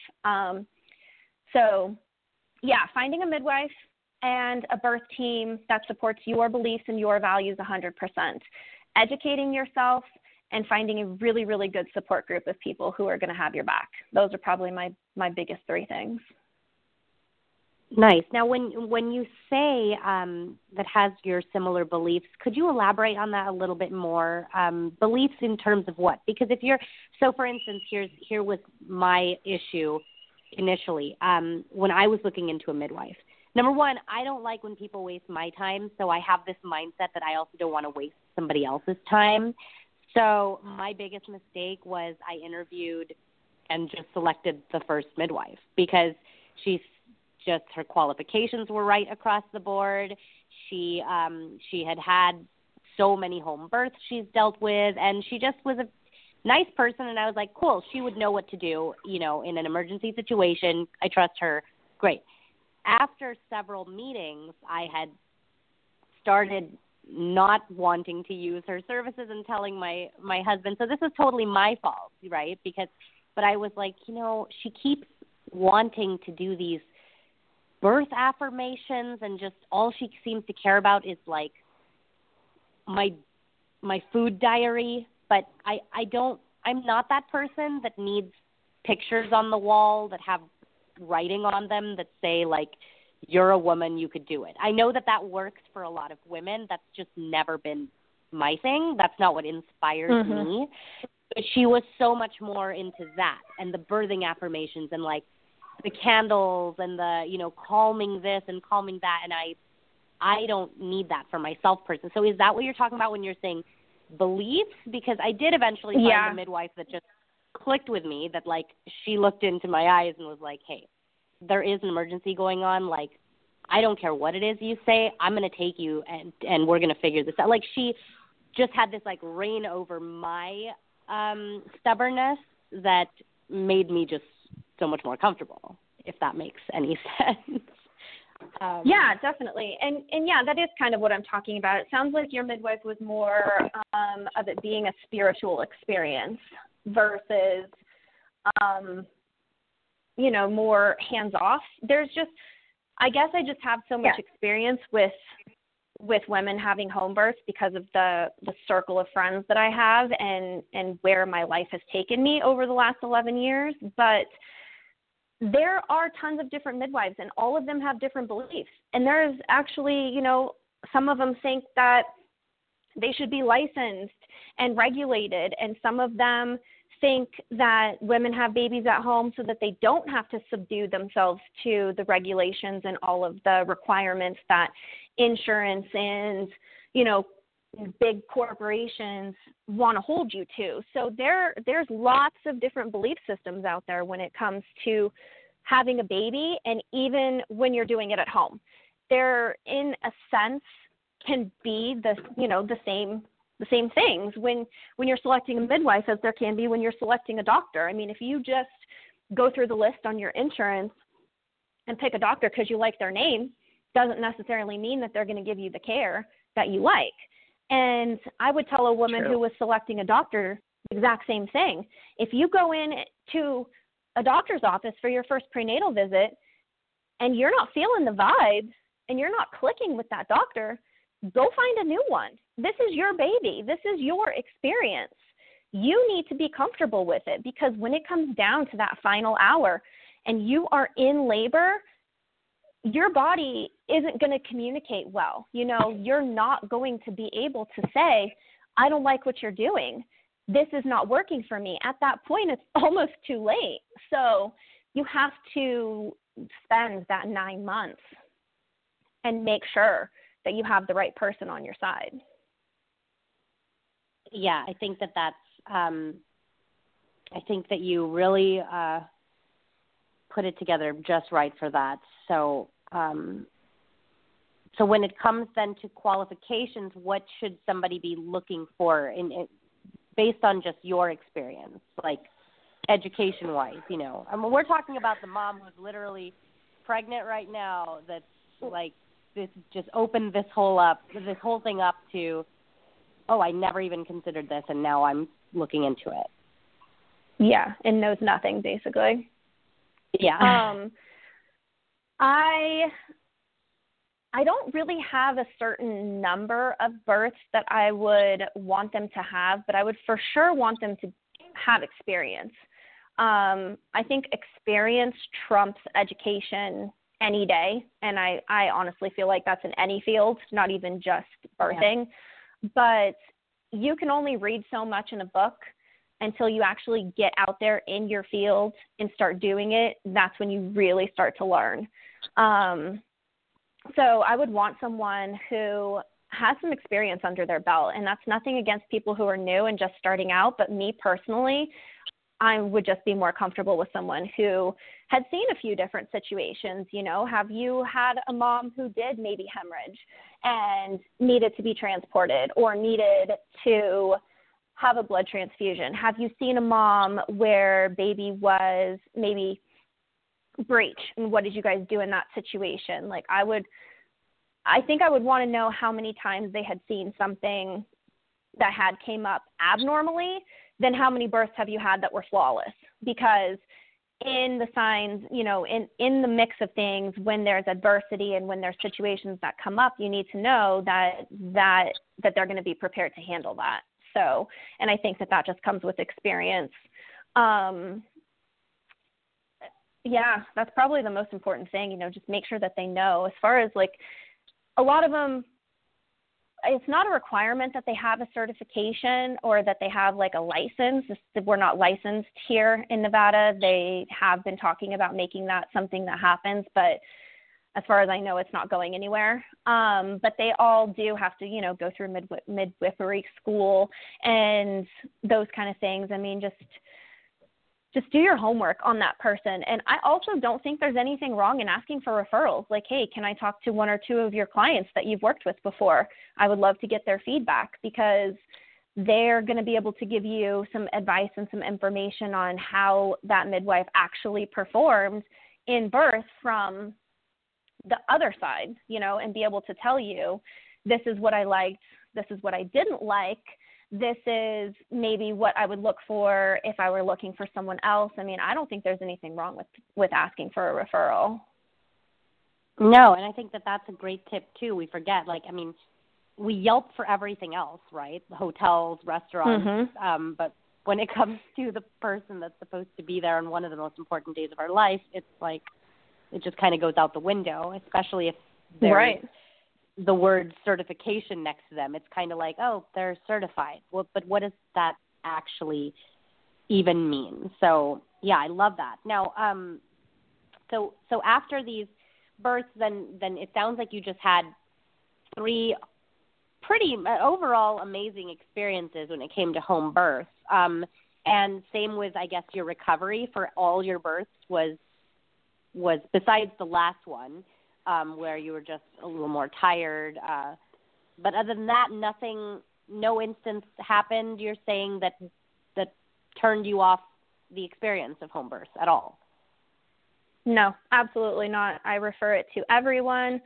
Finding a midwife and a birth team that supports your beliefs and your values 100%. Educating yourself and finding a really, really good support group of people who are going to have your back. Those are probably my biggest 3 things. Nice. Now, when you say that has your similar beliefs, could you elaborate on that a little bit more? Beliefs in terms of what? Because for instance, here was my issue initially when I was looking into a midwife. Number one, I don't like when people waste my time, so I have this mindset that I also don't want to waste somebody else's time. So my biggest mistake was I interviewed and just selected the first midwife because her qualifications were right across the board. She had so many home births she's dealt with, and she just was a nice person, and I was like, cool, she would know what to do, in an emergency situation. I trust her. Great. After several meetings, I had started not wanting to use her services and telling my husband, so this is totally my fault, right? But I was like, she keeps wanting to do these birth affirmations, and just all she seems to care about is my food diary. But I'm not that person that needs pictures on the wall that have writing on them that say you're a woman, you could do it. I know that works for a lot of women. That's just never been my thing. That's not what inspires me. But she was so much more into that and the birthing affirmations and the candles and the, calming this and calming that. And I don't need that for myself personally. So is that what you're talking about when you're saying beliefs? Because I did eventually find a midwife that just clicked with me, that she looked into my eyes and was like, hey, there is an emergency going on. I don't care what it is you say, I'm going to take you and we're going to figure this out. She just had this reign over my stubbornness that made me just so much more comfortable, if that makes any sense. Yeah, definitely. And that is kind of what I'm talking about. It sounds like your midwife was more of it being a spiritual experience versus more hands off. I guess I just have so much experience with women having home births because of the circle of friends that I have and where my life has taken me over the last 11 years. But there are tons of different midwives, and all of them have different beliefs. And there's actually, some of them think that they should be licensed and regulated, and some of them think that women have babies at home so that they don't have to subdue themselves to the regulations and all of the requirements that insurance and, big corporations want to hold you to. So there's lots of different belief systems out there when it comes to having a baby, and even when you're doing it at home. There, in a sense, can be the same things when you're selecting a midwife as there can be when you're selecting a doctor. I mean, if you just go through the list on your insurance and pick a doctor because you like their name, doesn't necessarily mean that they're going to give you the care that you like. And I would tell a woman who was selecting a doctor the exact same thing. If you go in to a doctor's office for your first prenatal visit and you're not feeling the vibe and you're not clicking with that doctor, go find a new one. This is your baby. This is your experience. You need to be comfortable with it, because when it comes down to that final hour and you are in labor, your body isn't going to communicate well. You're not going to be able to say, I don't like what you're doing. This is not working for me. At that point, it's almost too late. So you have to spend that 9 months and make sure that you have the right person on your side. Yeah, I think that's I think that you really put it together just right for that. So so when it comes then to qualifications, what should somebody be looking for based on just your experience, like education-wise? We're talking about the mom who's literally pregnant right now, that's like, this just opened this whole thing up to, I never even considered this, and now I'm looking into it. Yeah, and knows nothing, basically. Yeah. I don't really have a certain number of births that I would want them to have, but I would for sure want them to have experience. I think experience trumps education any day, and I honestly feel like that's in any field, not even just birthing. Yeah. But you can only read so much in a book until you actually get out there in your field and start doing it. That's when you really start to learn. So I would want someone who has some experience under their belt, and that's nothing against people who are new and just starting out, but me personally, I would just be more comfortable with someone who had seen a few different situations. Have you had a mom who did maybe hemorrhage and needed to be transported or needed to have a blood transfusion? Have you seen a mom where baby was maybe breech, and what did you guys do in that situation? Like, I think I would want to know how many times they had seen something that had came up abnormally, then how many births have you had that were flawless? Because in the signs, in the mix of things, when there's adversity and when there's situations that come up, you need to know that they're going to be prepared to handle that. So, and I think that just comes with experience. Yeah, that's probably the most important thing, just make sure that they know. As far as like a lot of them, it's not a requirement that they have a certification or that they have like a license. We're not licensed here in Nevada. They have been talking about making that something that happens, but as far as I know, it's not going anywhere. But they all do have to, go through midwifery school and those kind of things. I mean, just do your homework on that person. And I also don't think there's anything wrong in asking for referrals. Like, hey, can I talk to one or two of your clients that you've worked with before? I would love to get their feedback, because they're going to be able to give you some advice and some information on how that midwife actually performed in birth from the other side, and be able to tell you, this is what I liked, this is what I didn't like, this is maybe what I would look for if I were looking for someone else. I mean, I don't think there's anything wrong with asking for a referral. No, and I think that that's a great tip too. We forget, like, I mean, we Yelp for everything else, right? Hotels, restaurants, but when it comes to the person that's supposed to be there on one of the most important days of our life, it's like it just kind of goes out the window, especially if there's the word certification next to them. It's kind of like, oh, they're certified. Well, but what does that actually even mean? So, yeah, I love that. Now, so after these births, then it sounds like you just had 3 pretty overall amazing experiences when it came to home birth. And same with, I guess, your recovery for all your births was besides the last one, where you were just a little more tired. But other than that, no instance happened, you're saying, that turned you off the experience of home birth at all? No, absolutely not. I refer it to everyone.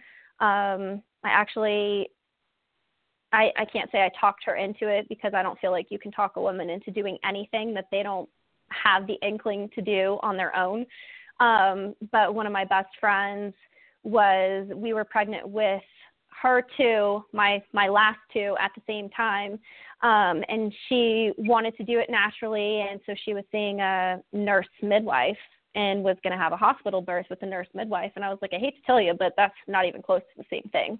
I can't say I talked her into it, because I don't feel like you can talk a woman into doing anything that they don't have the inkling to do on their own. But one of my best friends we were pregnant with her 2, my last 2 at the same time. And she wanted to do it naturally. And so she was seeing a nurse midwife and was going to have a hospital birth with a nurse midwife. And I was like, I hate to tell you, but that's not even close to the same thing.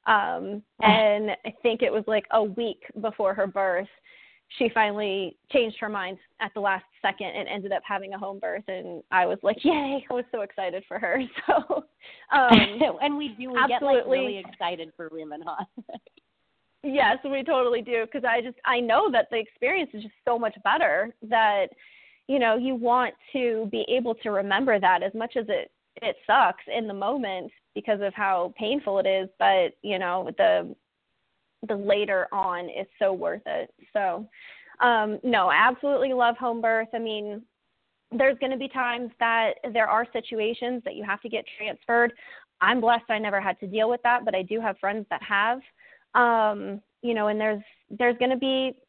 And I think it was like a week before her birth, she finally changed her mind at the last second and ended up having a home birth. And I was like, yay, I was so excited for her. So, and we get like really excited for women, huh? Yes, we totally do. Because I know that the experience is just so much better that, you know, you want to be able to remember that, as much as it sucks in the moment because of how painful it is, but, you know, the later on is so worth it. So, no, I absolutely love home birth. I mean, there's going to be times that there are situations that you have to get transferred. I'm blessed I never had to deal with that, but I do have friends that have, you know, and there's going to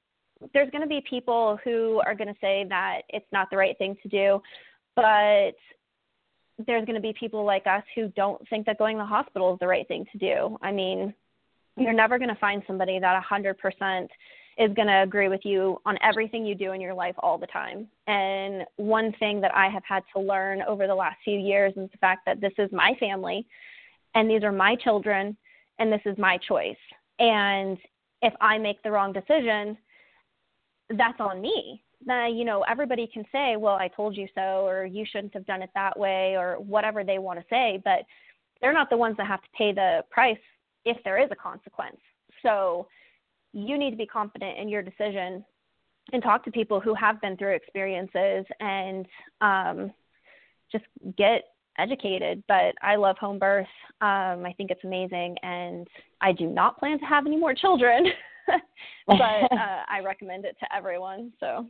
be people who are going to say that it's not the right thing to do, but there's going to be people like us who don't think that going to the hospital is the right thing to do. I mean, you're never going to find somebody that 100% is going to agree with you on everything you do in your life all the time. And one thing that I have had to learn over the last few years is the fact that this is my family and these are my children and this is my choice. And if I make the wrong decision, that's on me. Then, you know, everybody can say, well, I told you so, or you shouldn't have done it that way, or whatever they want to say, but they're not the ones that have to pay the price if there is a consequence. So you need to be confident in your decision and talk to people who have been through experiences and just get educated. But I love home birth. I think it's amazing, and I do not plan to have any more children, but I recommend it to everyone. So.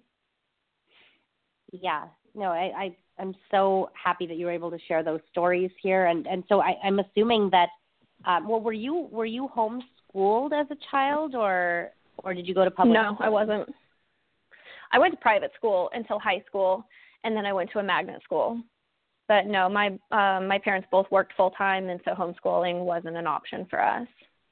Yeah, no, I'm so happy that you were able to share those stories here. And so I'm assuming that, well, were you homeschooled as a child or did you go to public school? No, I wasn't. I went to private school until high school, and then I went to a magnet school. But no, my parents both worked full time, and so homeschooling wasn't an option for us.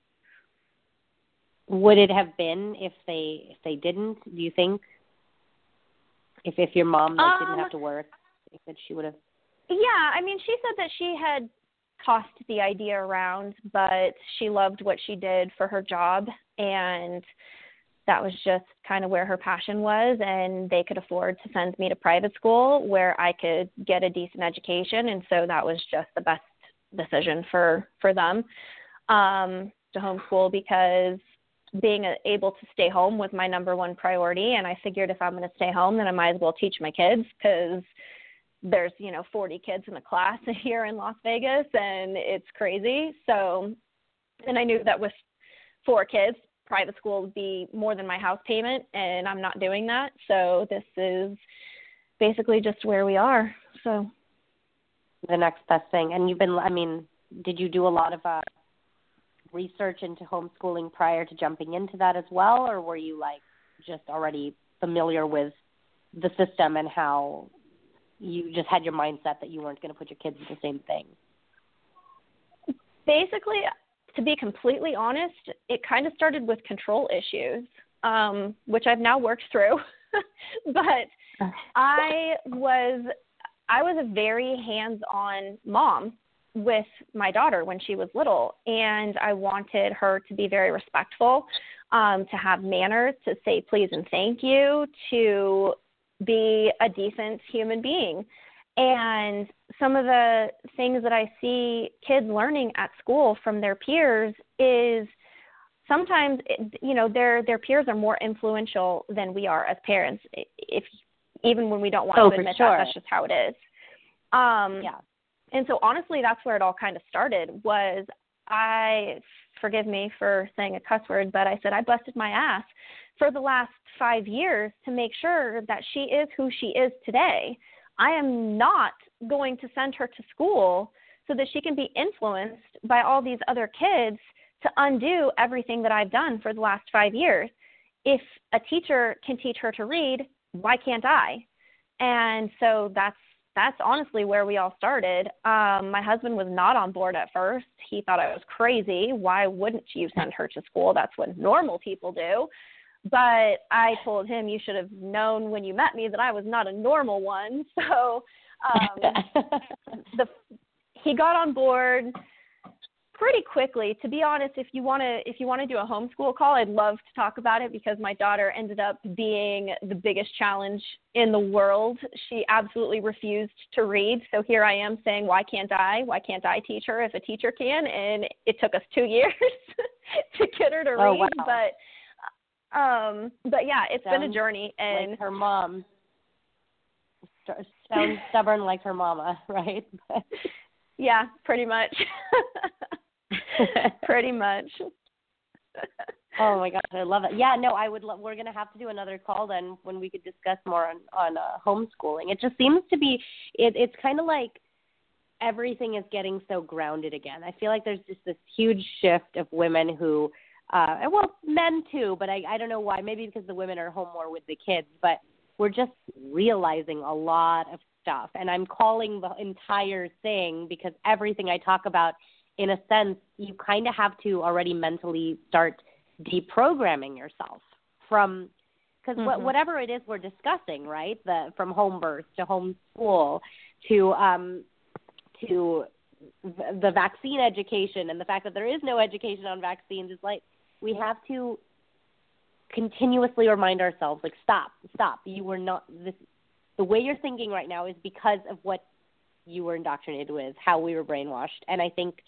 Would it have been if they didn't, do you think? If your mom didn't have to work, I think that she would have. Yeah, I mean, she said that she had tossed the idea around, but she loved what she did for her job, and that was just kind of where her passion was, and they could afford to send me to private school where I could get a decent education, and so that was just the best decision for them to homeschool, because being able to stay home was my number one priority. And I figured if I'm going to stay home, then I might as well teach my kids, because there's, 40 kids in a class here in Las Vegas, and it's crazy. So, and I knew that with 4 kids, private school would be more than my house payment, and I'm not doing that. So this is basically just where we are. So the next best thing. And did you do a lot of research into homeschooling prior to jumping into that as well, or were you like just already familiar with the system and how you just had your mindset that you weren't going to put your kids in the same thing? Basically, to be completely honest, it kind of started with control issues, which I've now worked through. But I was a very hands-on mom with my daughter when she was little, and I wanted her to be very respectful, to have manners, to say please and thank you, to be a decent human being. And some of the things that I see kids learning at school from their peers is sometimes, their peers are more influential than we are as parents, even when we don't want to admit that. That's just how it is. Yeah. And so honestly, that's where it all kind of started. Forgive me for saying a cuss word, but I said I busted my ass for the last 5 years to make sure that she is who she is today. I am not going to send her to school so that she can be influenced by all these other kids to undo everything that I've done for the last 5 years. If a teacher can teach her to read, why can't I? And so that's honestly where we all started. My husband was not on board at first. He thought I was crazy. Why wouldn't you send her to school? That's what normal people do. But I told him, you should have known when you met me that I was not a normal one. So he got on board pretty quickly. To be honest, if you want to do a homeschool call, I'd love to talk about it, because my daughter ended up being the biggest challenge in the world. She absolutely refused to read. So here I am saying, why can't I teach her if a teacher can? And it took us 2 years to get her to read. Wow. But yeah, it's been a journey. And like her mom. Sounds stubborn like her mama, right? Yeah, pretty much. Pretty much. Oh my gosh, I love it. Yeah, no, I would. We're gonna have to do another call then when we could discuss more on homeschooling. It just seems to be. It's kind of like everything is getting so grounded again. I feel like there's just this huge shift of women who, men too, but I don't know why. Maybe because the women are home more with the kids, but we're just realizing a lot of stuff. And I'm calling the entire thing, because everything I talk about, in a sense, you kind of have to already mentally start deprogramming yourself from, because whatever it is we're discussing, right? From home birth to homeschool to the vaccine education, and the fact that there is no education on vaccines, is like we have to continuously remind ourselves, like, stop. You were not this. The way you're thinking right now is because of what you were indoctrinated with, how we were brainwashed. And I think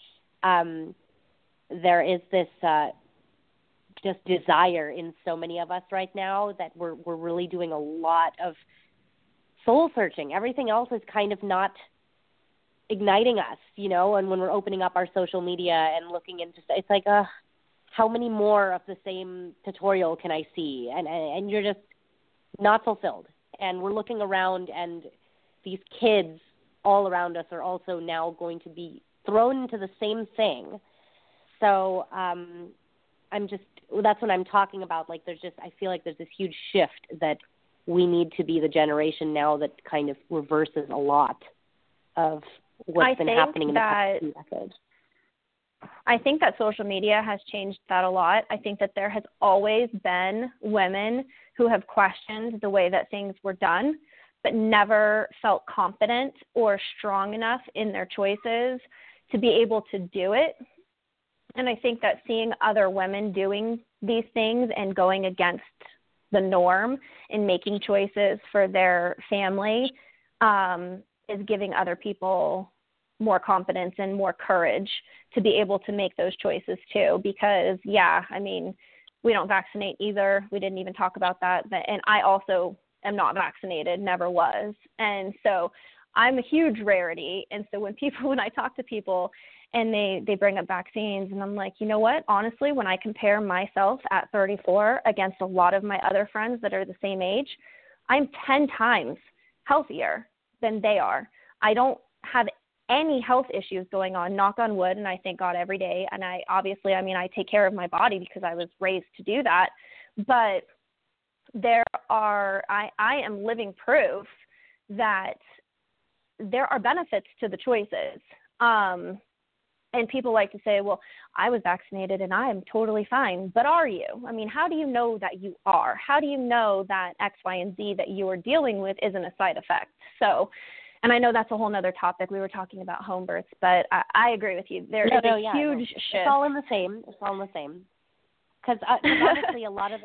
there is this just desire in so many of us right now that we're really doing a lot of soul searching. Everything else is kind of not igniting us, and when we're opening up our social media and looking into, it's like, how many more of the same tutorial can I see? And you're just not fulfilled. And we're looking around, and these kids all around us are also now going to be thrown into the same thing. So that's what I'm talking about. Like, I feel like there's this huge shift that we need to be the generation now that kind of reverses a lot of what's been happening in the past few decades. I think that social media has changed that a lot. I think that there has always been women who have questioned the way that things were done, but never felt confident or strong enough in their choices to be able to do it. And I think that seeing other women doing these things and going against the norm and making choices for their family is giving other people more confidence and more courage to be able to make those choices too. Because, we don't vaccinate either. We didn't even talk about that. And I also am not vaccinated, never was. And so I'm a huge rarity. And so when I talk to people and they bring up vaccines, and I'm like, you know what? Honestly, when I compare myself at 34 against a lot of my other friends that are the same age, I'm 10 times healthier than they are. I don't have any health issues going on, knock on wood, and I thank God every day. And I take care of my body because I was raised to do that. But I am living proof that there are benefits to the choices. And people like to say, well, I was vaccinated and I am totally fine. But are you? I mean, how do you know that you are? How do you know that X, Y, and Z that you are dealing with isn't a side effect? So, and I know that's a whole other topic. We were talking about home births, but I agree with you. There is a huge shift. It's all in the same. It's all in the same. Because honestly, a lot of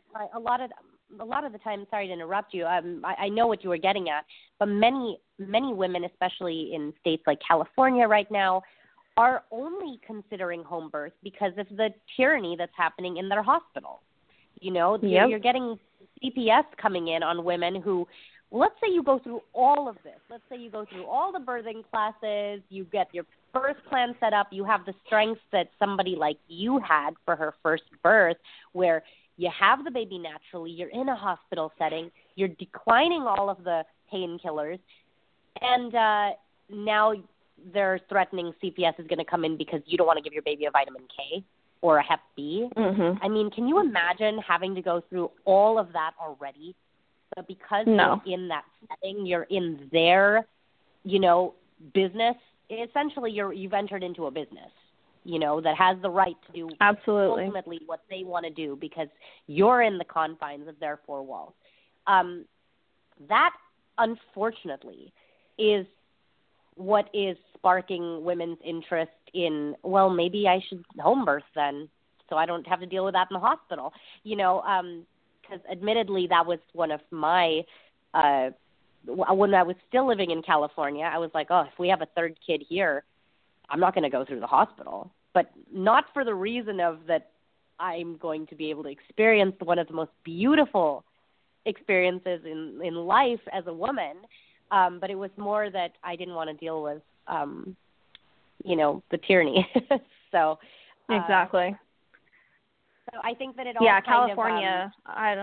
the time, sorry to interrupt you. I know what you were getting at, but many women, especially in states like California right now, are only considering home birth because of the tyranny that's happening in their hospital. You know, you're getting CPS coming in on women who, let's say you go through all of this. Let's say you go through all the birthing classes, you get your birth plan set up, you have the strengths that somebody like you had for her first birth, where you have the baby naturally, you're in a hospital setting, you're declining all of the painkillers, and now they're threatening CPS is going to come in because you don't want to give your baby a vitamin K or a Hep B. Mm-hmm. I mean, can you imagine having to go through all of that already? But because you're in that setting, you're in their, business, essentially you've entered into a business, that has the right to do ultimately what they want to do because you're in the confines of their four walls. That, unfortunately, is what is sparking women's interest in, well, maybe I should home birth then so I don't have to deal with that in the hospital, because admittedly that was one of my, when I was still living in California, I was like, oh, if we have a third kid here, I'm not going to go through the hospital, but not for the reason of that I'm going to be able to experience one of the most beautiful experiences in life as a woman. But it was more that I didn't want to deal with, the tyranny. So exactly. So I think that it all California. I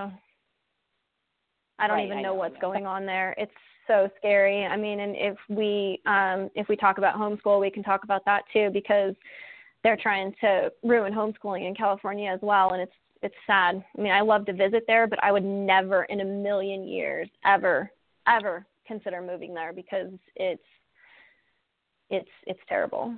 don't even know what's going on there. It's so scary. I mean, and if we talk about homeschool, we can talk about that too because they're trying to ruin homeschooling in California as well, and it's sad. I mean, I love to visit there, but I would never in a million years ever consider moving there because it's terrible.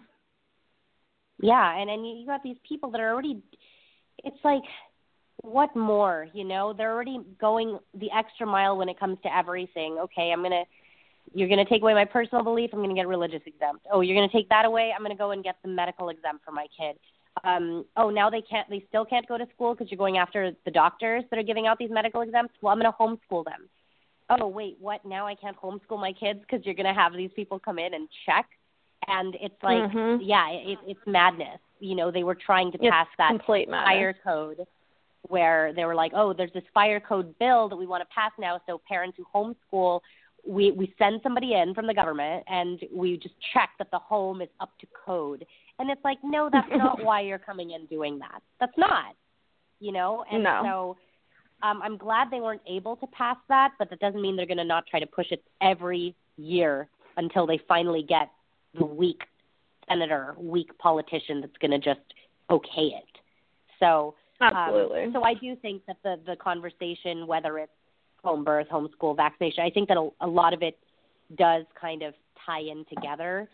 Yeah, and you got these people that are already, it's like, what more, They're already going the extra mile when it comes to everything. Okay, you're going to take away my personal belief, I'm going to get religious exempt. Oh, you're going to take that away, I'm going to go and get the medical exempt for my kid. Now they still can't go to school because you're going after the doctors that are giving out these medical exempts. Well, I'm going to homeschool them. Oh, wait, what? Now I can't homeschool my kids because you're going to have these people come in and check? And it's like, it's madness. They were trying to pass that fire code where they were like, oh, there's this fire code bill that we want to pass now, so parents who homeschool, we send somebody in from the government and we just check that the home is up to code. And it's like, no, that's not why you're coming in doing that. That's not, And so I'm glad they weren't able to pass that, but that doesn't mean they're going to not try to push it every year until they finally get the weak senator, weak politician that's going to just okay it. So, absolutely. So I do think that the conversation, whether it's home birth, homeschool, vaccination, I think that a lot of it does kind of tie in together.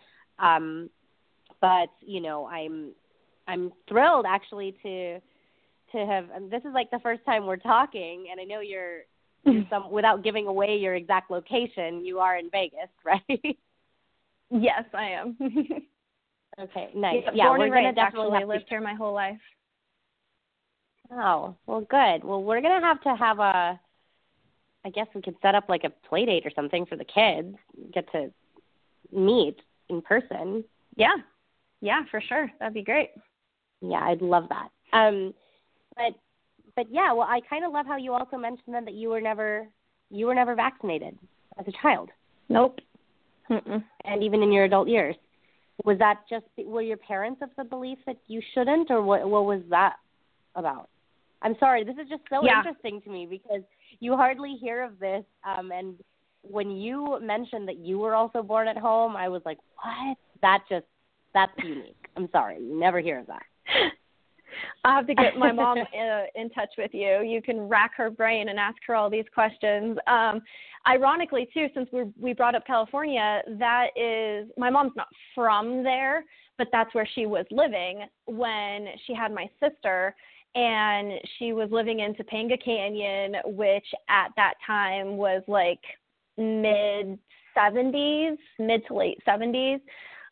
But I'm thrilled actually to have. And this is like the first time we're talking, and I know you're without giving away your exact location, you are in Vegas, right? Yes, I am. Okay, nice. Born we're and raised, actually lived here my whole life. Oh, well, good. Well, we're going to have I guess we could set up like a play date or something for the kids, get to meet in person. Yeah, for sure. That'd be great. Yeah, I'd love that. But yeah, well, I kind of love how you also mentioned then that you were never vaccinated as a child. Nope. And even in your adult years. Was that were your parents of the belief that you shouldn't, or what was that about? I'm sorry, this is just so interesting to me because you hardly hear of this. And when you mentioned that you were also born at home, I was like, what? That's unique. I'm sorry, you never hear of that. I'll have to get my mom in touch with you. You can rack her brain and ask her all these questions. Ironically, too, since we brought up California, that is, my mom's not from there, but that's where she was living when she had my sister. And she was living in Topanga Canyon, which at that time was like mid to late 70s.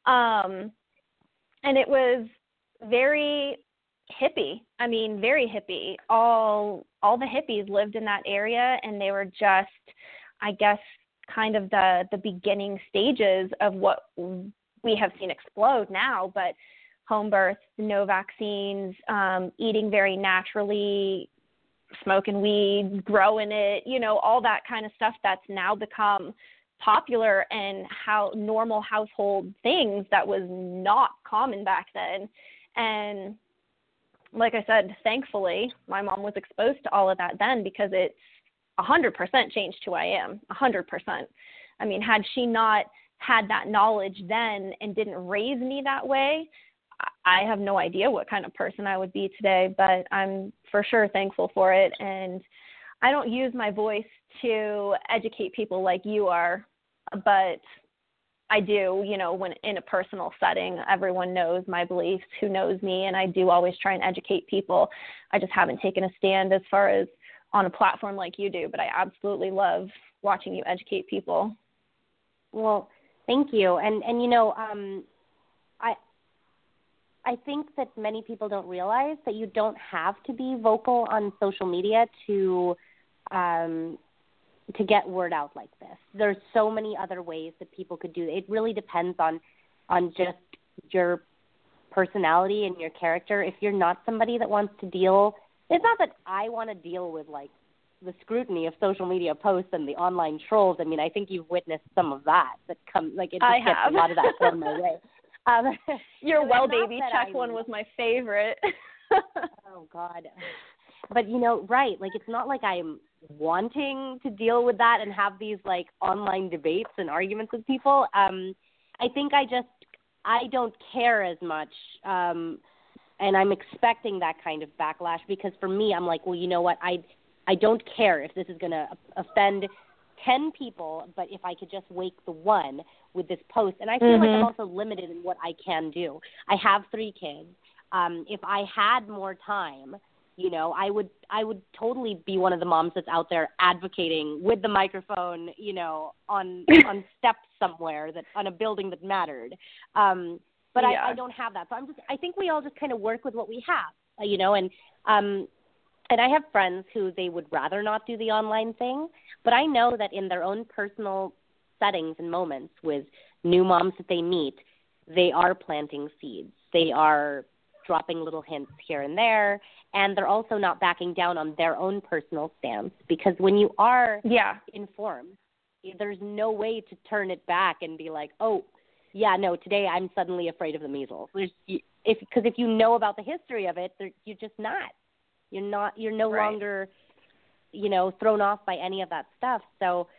And it was very hippie. I mean, very hippie. All the hippies lived in that area, and they were just, I guess, kind of the beginning stages of what we have seen explode now. But home births, no vaccines, eating very naturally, smoking weed, growing it, all that kind of stuff that's now become popular and how normal household things that was not common back then. And like I said, thankfully, my mom was exposed to all of that then, because it's 100% changed who I am, 100%. I mean, had she not had that knowledge then and didn't raise me that way, I have no idea what kind of person I would be today, but I'm for sure thankful for it. And I don't use my voice to educate people like you are, but I do, when in a personal setting. Everyone knows my beliefs, who knows me, and I do always try and educate people. I just haven't taken a stand as far as on a platform like you do, but I absolutely love watching you educate people. Well, thank you. And I think that many people don't realize that you don't have to be vocal on social media to get word out like this. There's so many other ways that people could do it. It really depends on just your personality and your character. If you're not somebody that wants to deal, it's not that I want to deal with like the scrutiny of social media posts and the online trolls. I mean, I think you've witnessed some of that come, like it just gets a lot of that thrown my way. Your Well Baby Check one was my favorite. Oh, God. But, right, like it's not like I'm wanting to deal with that and have these like online debates and arguments with people. I think I don't care as much, and I'm expecting that kind of backlash, because for me, I'm like, well, you know what, I don't care if this is going to offend 10 people, but if I could just wake the one with this post. And I feel like I'm also limited in what I can do. I have 3 kids. If I had more time, I would totally be one of the moms that's out there advocating with the microphone, on steps somewhere, that on a building that mattered. But yeah. I don't have that. So I think we all just kind of work with what we have, and I have friends who they would rather not do the online thing, but I know that in their own personal settings and moments with new moms that they meet, they are planting seeds. They are dropping little hints here and there, and they're also not backing down on their own personal stance, because when you are informed, there's no way to turn it back and be like, oh, yeah, no, today I'm suddenly afraid of the measles. Because if you know about the history of it, you're just not. You're no longer, thrown off by any of that stuff. So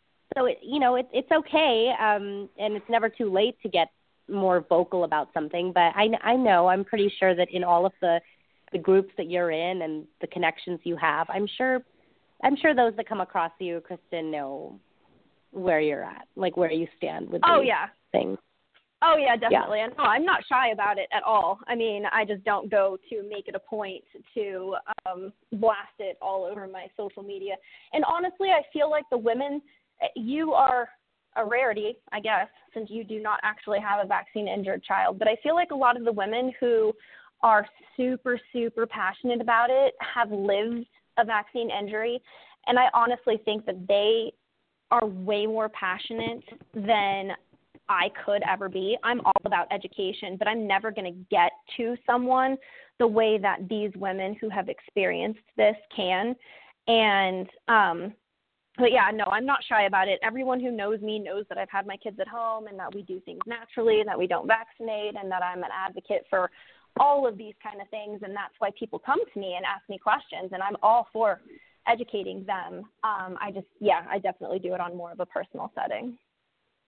it's okay, and it's never too late to get more vocal about something. But I'm pretty sure that in all of the groups that you're in and the connections you have, I'm sure those that come across you, Kristen, know where you're at, like where you stand with these things. Oh, yeah, definitely. Yeah. And no, I'm not shy about it at all. I mean, I just don't go to make it a point to blast it all over my social media. And honestly, I feel like the women, you are a rarity, I guess, since you do not actually have a vaccine-injured child. But I feel like a lot of the women who are super, super passionate about it have lived a vaccine injury. And I honestly think that they are way more passionate than I could ever be. I'm all about education, but I'm never going to get to someone the way that these women who have experienced this can. And, but yeah, no, I'm not shy about it. Everyone who knows me knows that I've had my kids at home and that we do things naturally, and that we don't vaccinate, and that I'm an advocate for all of these kind of things. And that's why people come to me and ask me questions, and I'm all for educating them. I definitely do it on more of a personal setting.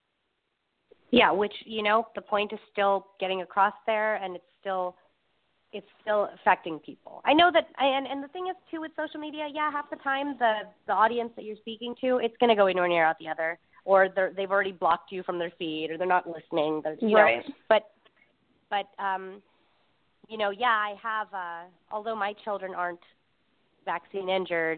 Yeah, which, the point is still getting across there, and it's it's still affecting people. I know that, and the thing is too with social media, half the time the audience that you're speaking to, it's going to go in one ear out the other, or they've already blocked you from their feed, or they're not listening. Right. But I have, although my children aren't vaccine injured,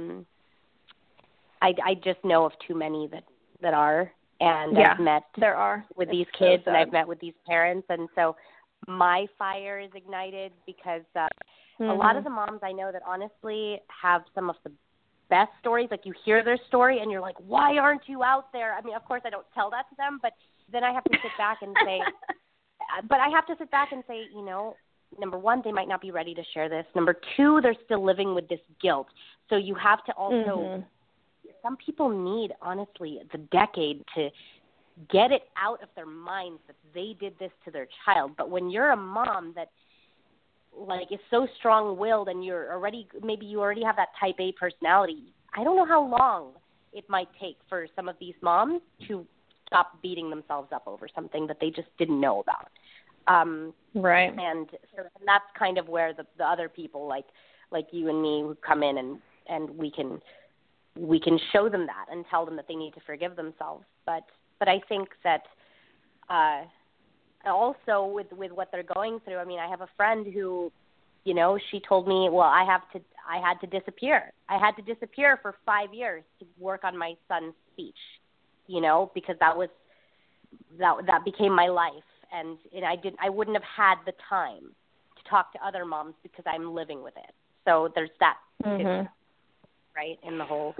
I just know of too many that are, and I've met there are with these kids, and I've met with these parents, and so my fire is ignited because a lot of the moms I know that honestly have some of the best stories. Like, you hear their story and you're like, why aren't you out there? I mean, of course I don't tell that to them, but then I have to sit back and say, number one, they might not be ready to share this. Number two, they're still living with this guilt. So you have to also, some people need, honestly, the decade to get it out of their minds that they did this to their child. But when you're a mom that is so strong-willed, and maybe you already have that type A personality, I don't know how long it might take for some of these moms to stop beating themselves up over something that they just didn't know about. Right. And so that's kind of where the other people like you and me who come in and we can show them that and tell them that they need to forgive themselves. But I think that also with what they're going through, I mean, I have a friend who, she told me, well, I had to disappear. I had to disappear for 5 years to work on my son's speech, because that became my life. And I wouldn't have had the time to talk to other moms because I'm living with it. So there's that, too, right, in the whole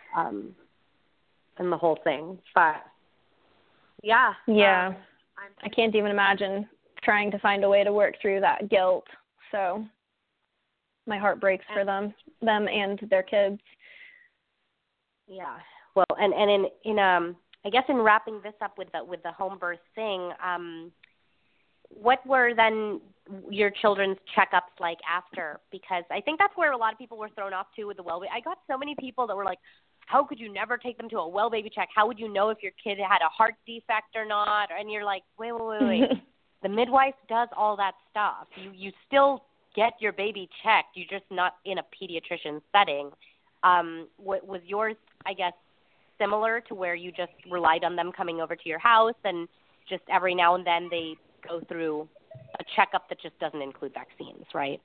thing. But yeah. I can't even imagine trying to find a way to work through that guilt. So my heart breaks for them and their kids. Yeah. Well, and in I guess in wrapping this up with the home birth thing, what were then your children's checkups like after? Because I think that's where a lot of people were thrown off too with the well-baby. I got so many people that were like, how could you never take them to a well-baby check? How would you know if your kid had a heart defect or not? And you're like, wait. The midwife does all that stuff. You still get your baby checked. You're just not in a pediatrician setting. Was yours, I guess, similar to where you just relied on them coming over to your house and just every now and then they go through a checkup that just doesn't include vaccines, right?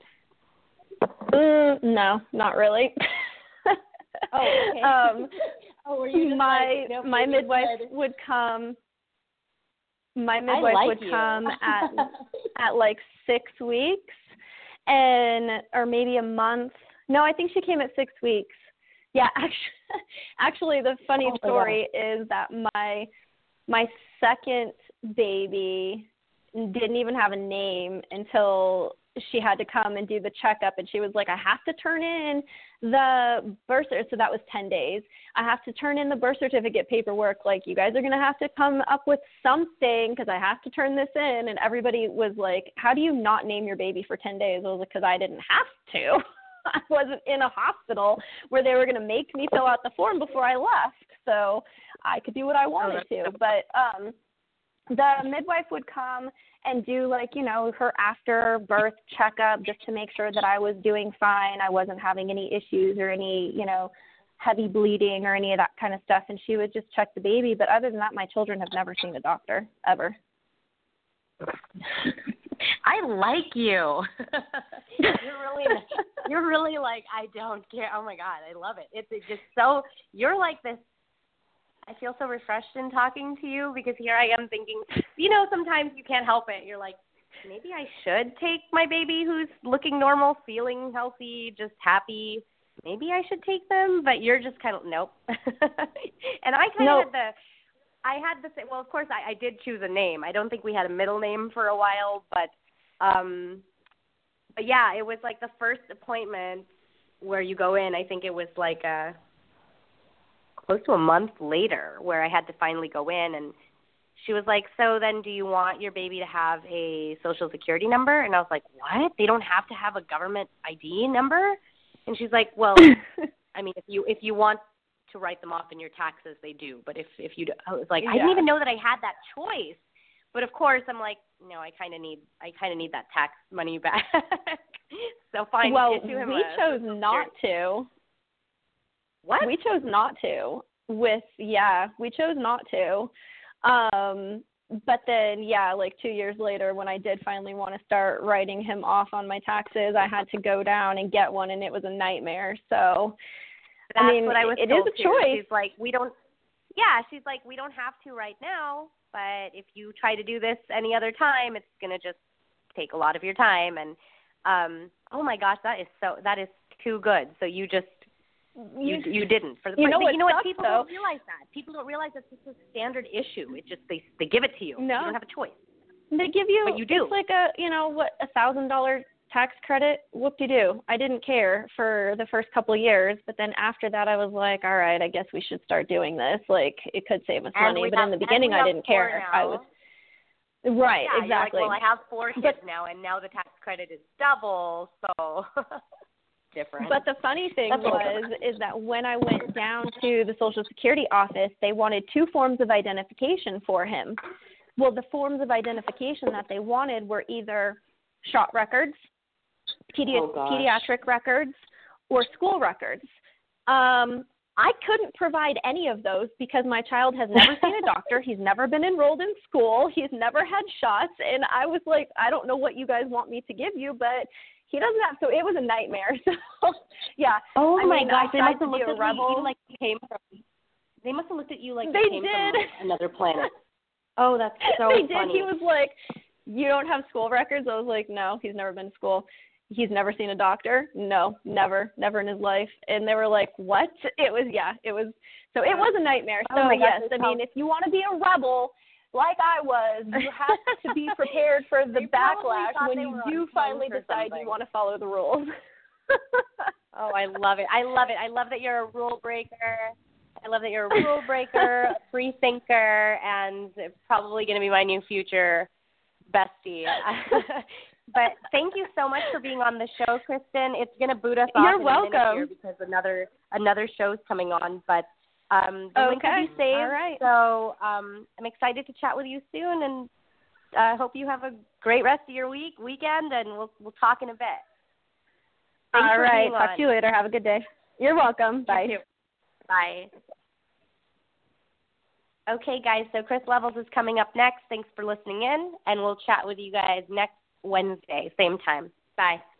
No, not really. Oh, okay. Were you my midwife would come. My midwife would come at like 6 weeks, or maybe a month. No, I think she came at 6 weeks. Yeah, actually, the funny story is that my second baby didn't even have a name until she had to come and do the checkup, and she was like, I have to turn in the birth certificate. So that was 10 days. I have to turn in the birth certificate paperwork. Like, you guys are going to have to come up with something because I have to turn this in. And everybody was like, how do you not name your baby for 10 days? I was like, because I didn't have to. I wasn't in a hospital where they were going to make me fill out the form before I left. So I could do what I wanted to. But the midwife would come and do her after birth checkup just to make sure that I was doing fine. I wasn't having any issues or any, heavy bleeding or any of that kind of stuff. And she would just check the baby. But other than that, my children have never seen a doctor ever. I like you. You're really like, I don't care. Oh my God, I love it. It's just so, you're like this. I feel so refreshed in talking to you because here I am thinking, sometimes you can't help it. You're like, maybe I should take my baby who's looking normal, feeling healthy, just happy. Maybe I should take them, but you're just kind of, nope. And I kind of had the same, well, of course I did choose a name. I don't think we had a middle name for a while, but yeah, it was like the first appointment where you go in, I think it was like close to a month later where I had to finally go in, and she was like, so then do you want your baby to have a social security number? And I was like, what? They don't have to have a government ID number? And she's like, well, I mean, if you want to write them off in your taxes, they do. But if you, I was like, I didn't even know that I had that choice. But of course, I'm like, no, I kind of need that tax money back. So fine. Well, issue him we chose not to. What? We chose not to. We chose not to. But then, like 2 years later, when I did finally want to start writing him off on my taxes, I had to go down and get one, and it was a nightmare. So, That's I mean, what I was it told is a too. choice. She's like, we don't have to right now, but if you try to do this any other time, it's going to just take a lot of your time. And, oh my gosh, that is too good. So you just, you didn't. For the you know what sucks, people though? don't realize that. People don't realize that this is a standard issue. It just, they give it to you. No. You don't have a choice. They give you, but you do. It's like $1,000 tax credit. Whoop-de-doo. I didn't care for the first couple of years, but then after that I was like, all right, I guess we should start doing this. Like, it could save us money. But in the beginning I didn't care. Now. I was right, yeah, exactly. You're like, well, I have 4 kids now, and now the tax credit is double, so different. But the funny thing is that when I went down to the Social Security office, they wanted 2 forms of identification for him. Well, the forms of identification that they wanted were either shot records, pediatric records, or school records. I couldn't provide any of those because my child has never seen a doctor. He's never been enrolled in school. He's never had shots. And I was like, I don't know what you guys want me to give you, but he doesn't have. So it was a nightmare. So, yeah. Oh, my gosh. They must have looked at you like you came from. They must have looked at you like they you came did. from another planet. Oh, that's so they funny. Did. He was like, you don't have school records? I was like, no, he's never been to school. He's never seen a doctor? No, never in his life. And they were like, what? It was a nightmare. So, yes, I mean, if you want to be a rebel like I was, you have to be prepared for the backlash when you do finally decide you want to follow the rules. Oh, I love it. I love that you're a rule breaker. A free thinker, and probably going to be my new future bestie. But thank you so much for being on the show, Kristen. It's going to boot us off in a minute here because another show's coming on. But the link will be saved. All right. So I'm excited to chat with you soon, and I hope you have a great rest of your weekend, and we'll talk in a bit. Thanks All for right. being Talk on. to you later. Have a good day. You're welcome. Bye. You too. Bye. Okay, guys, so Chris Levels is coming up next. Thanks for listening in, and we'll chat with you guys next Wednesday, same time. Bye.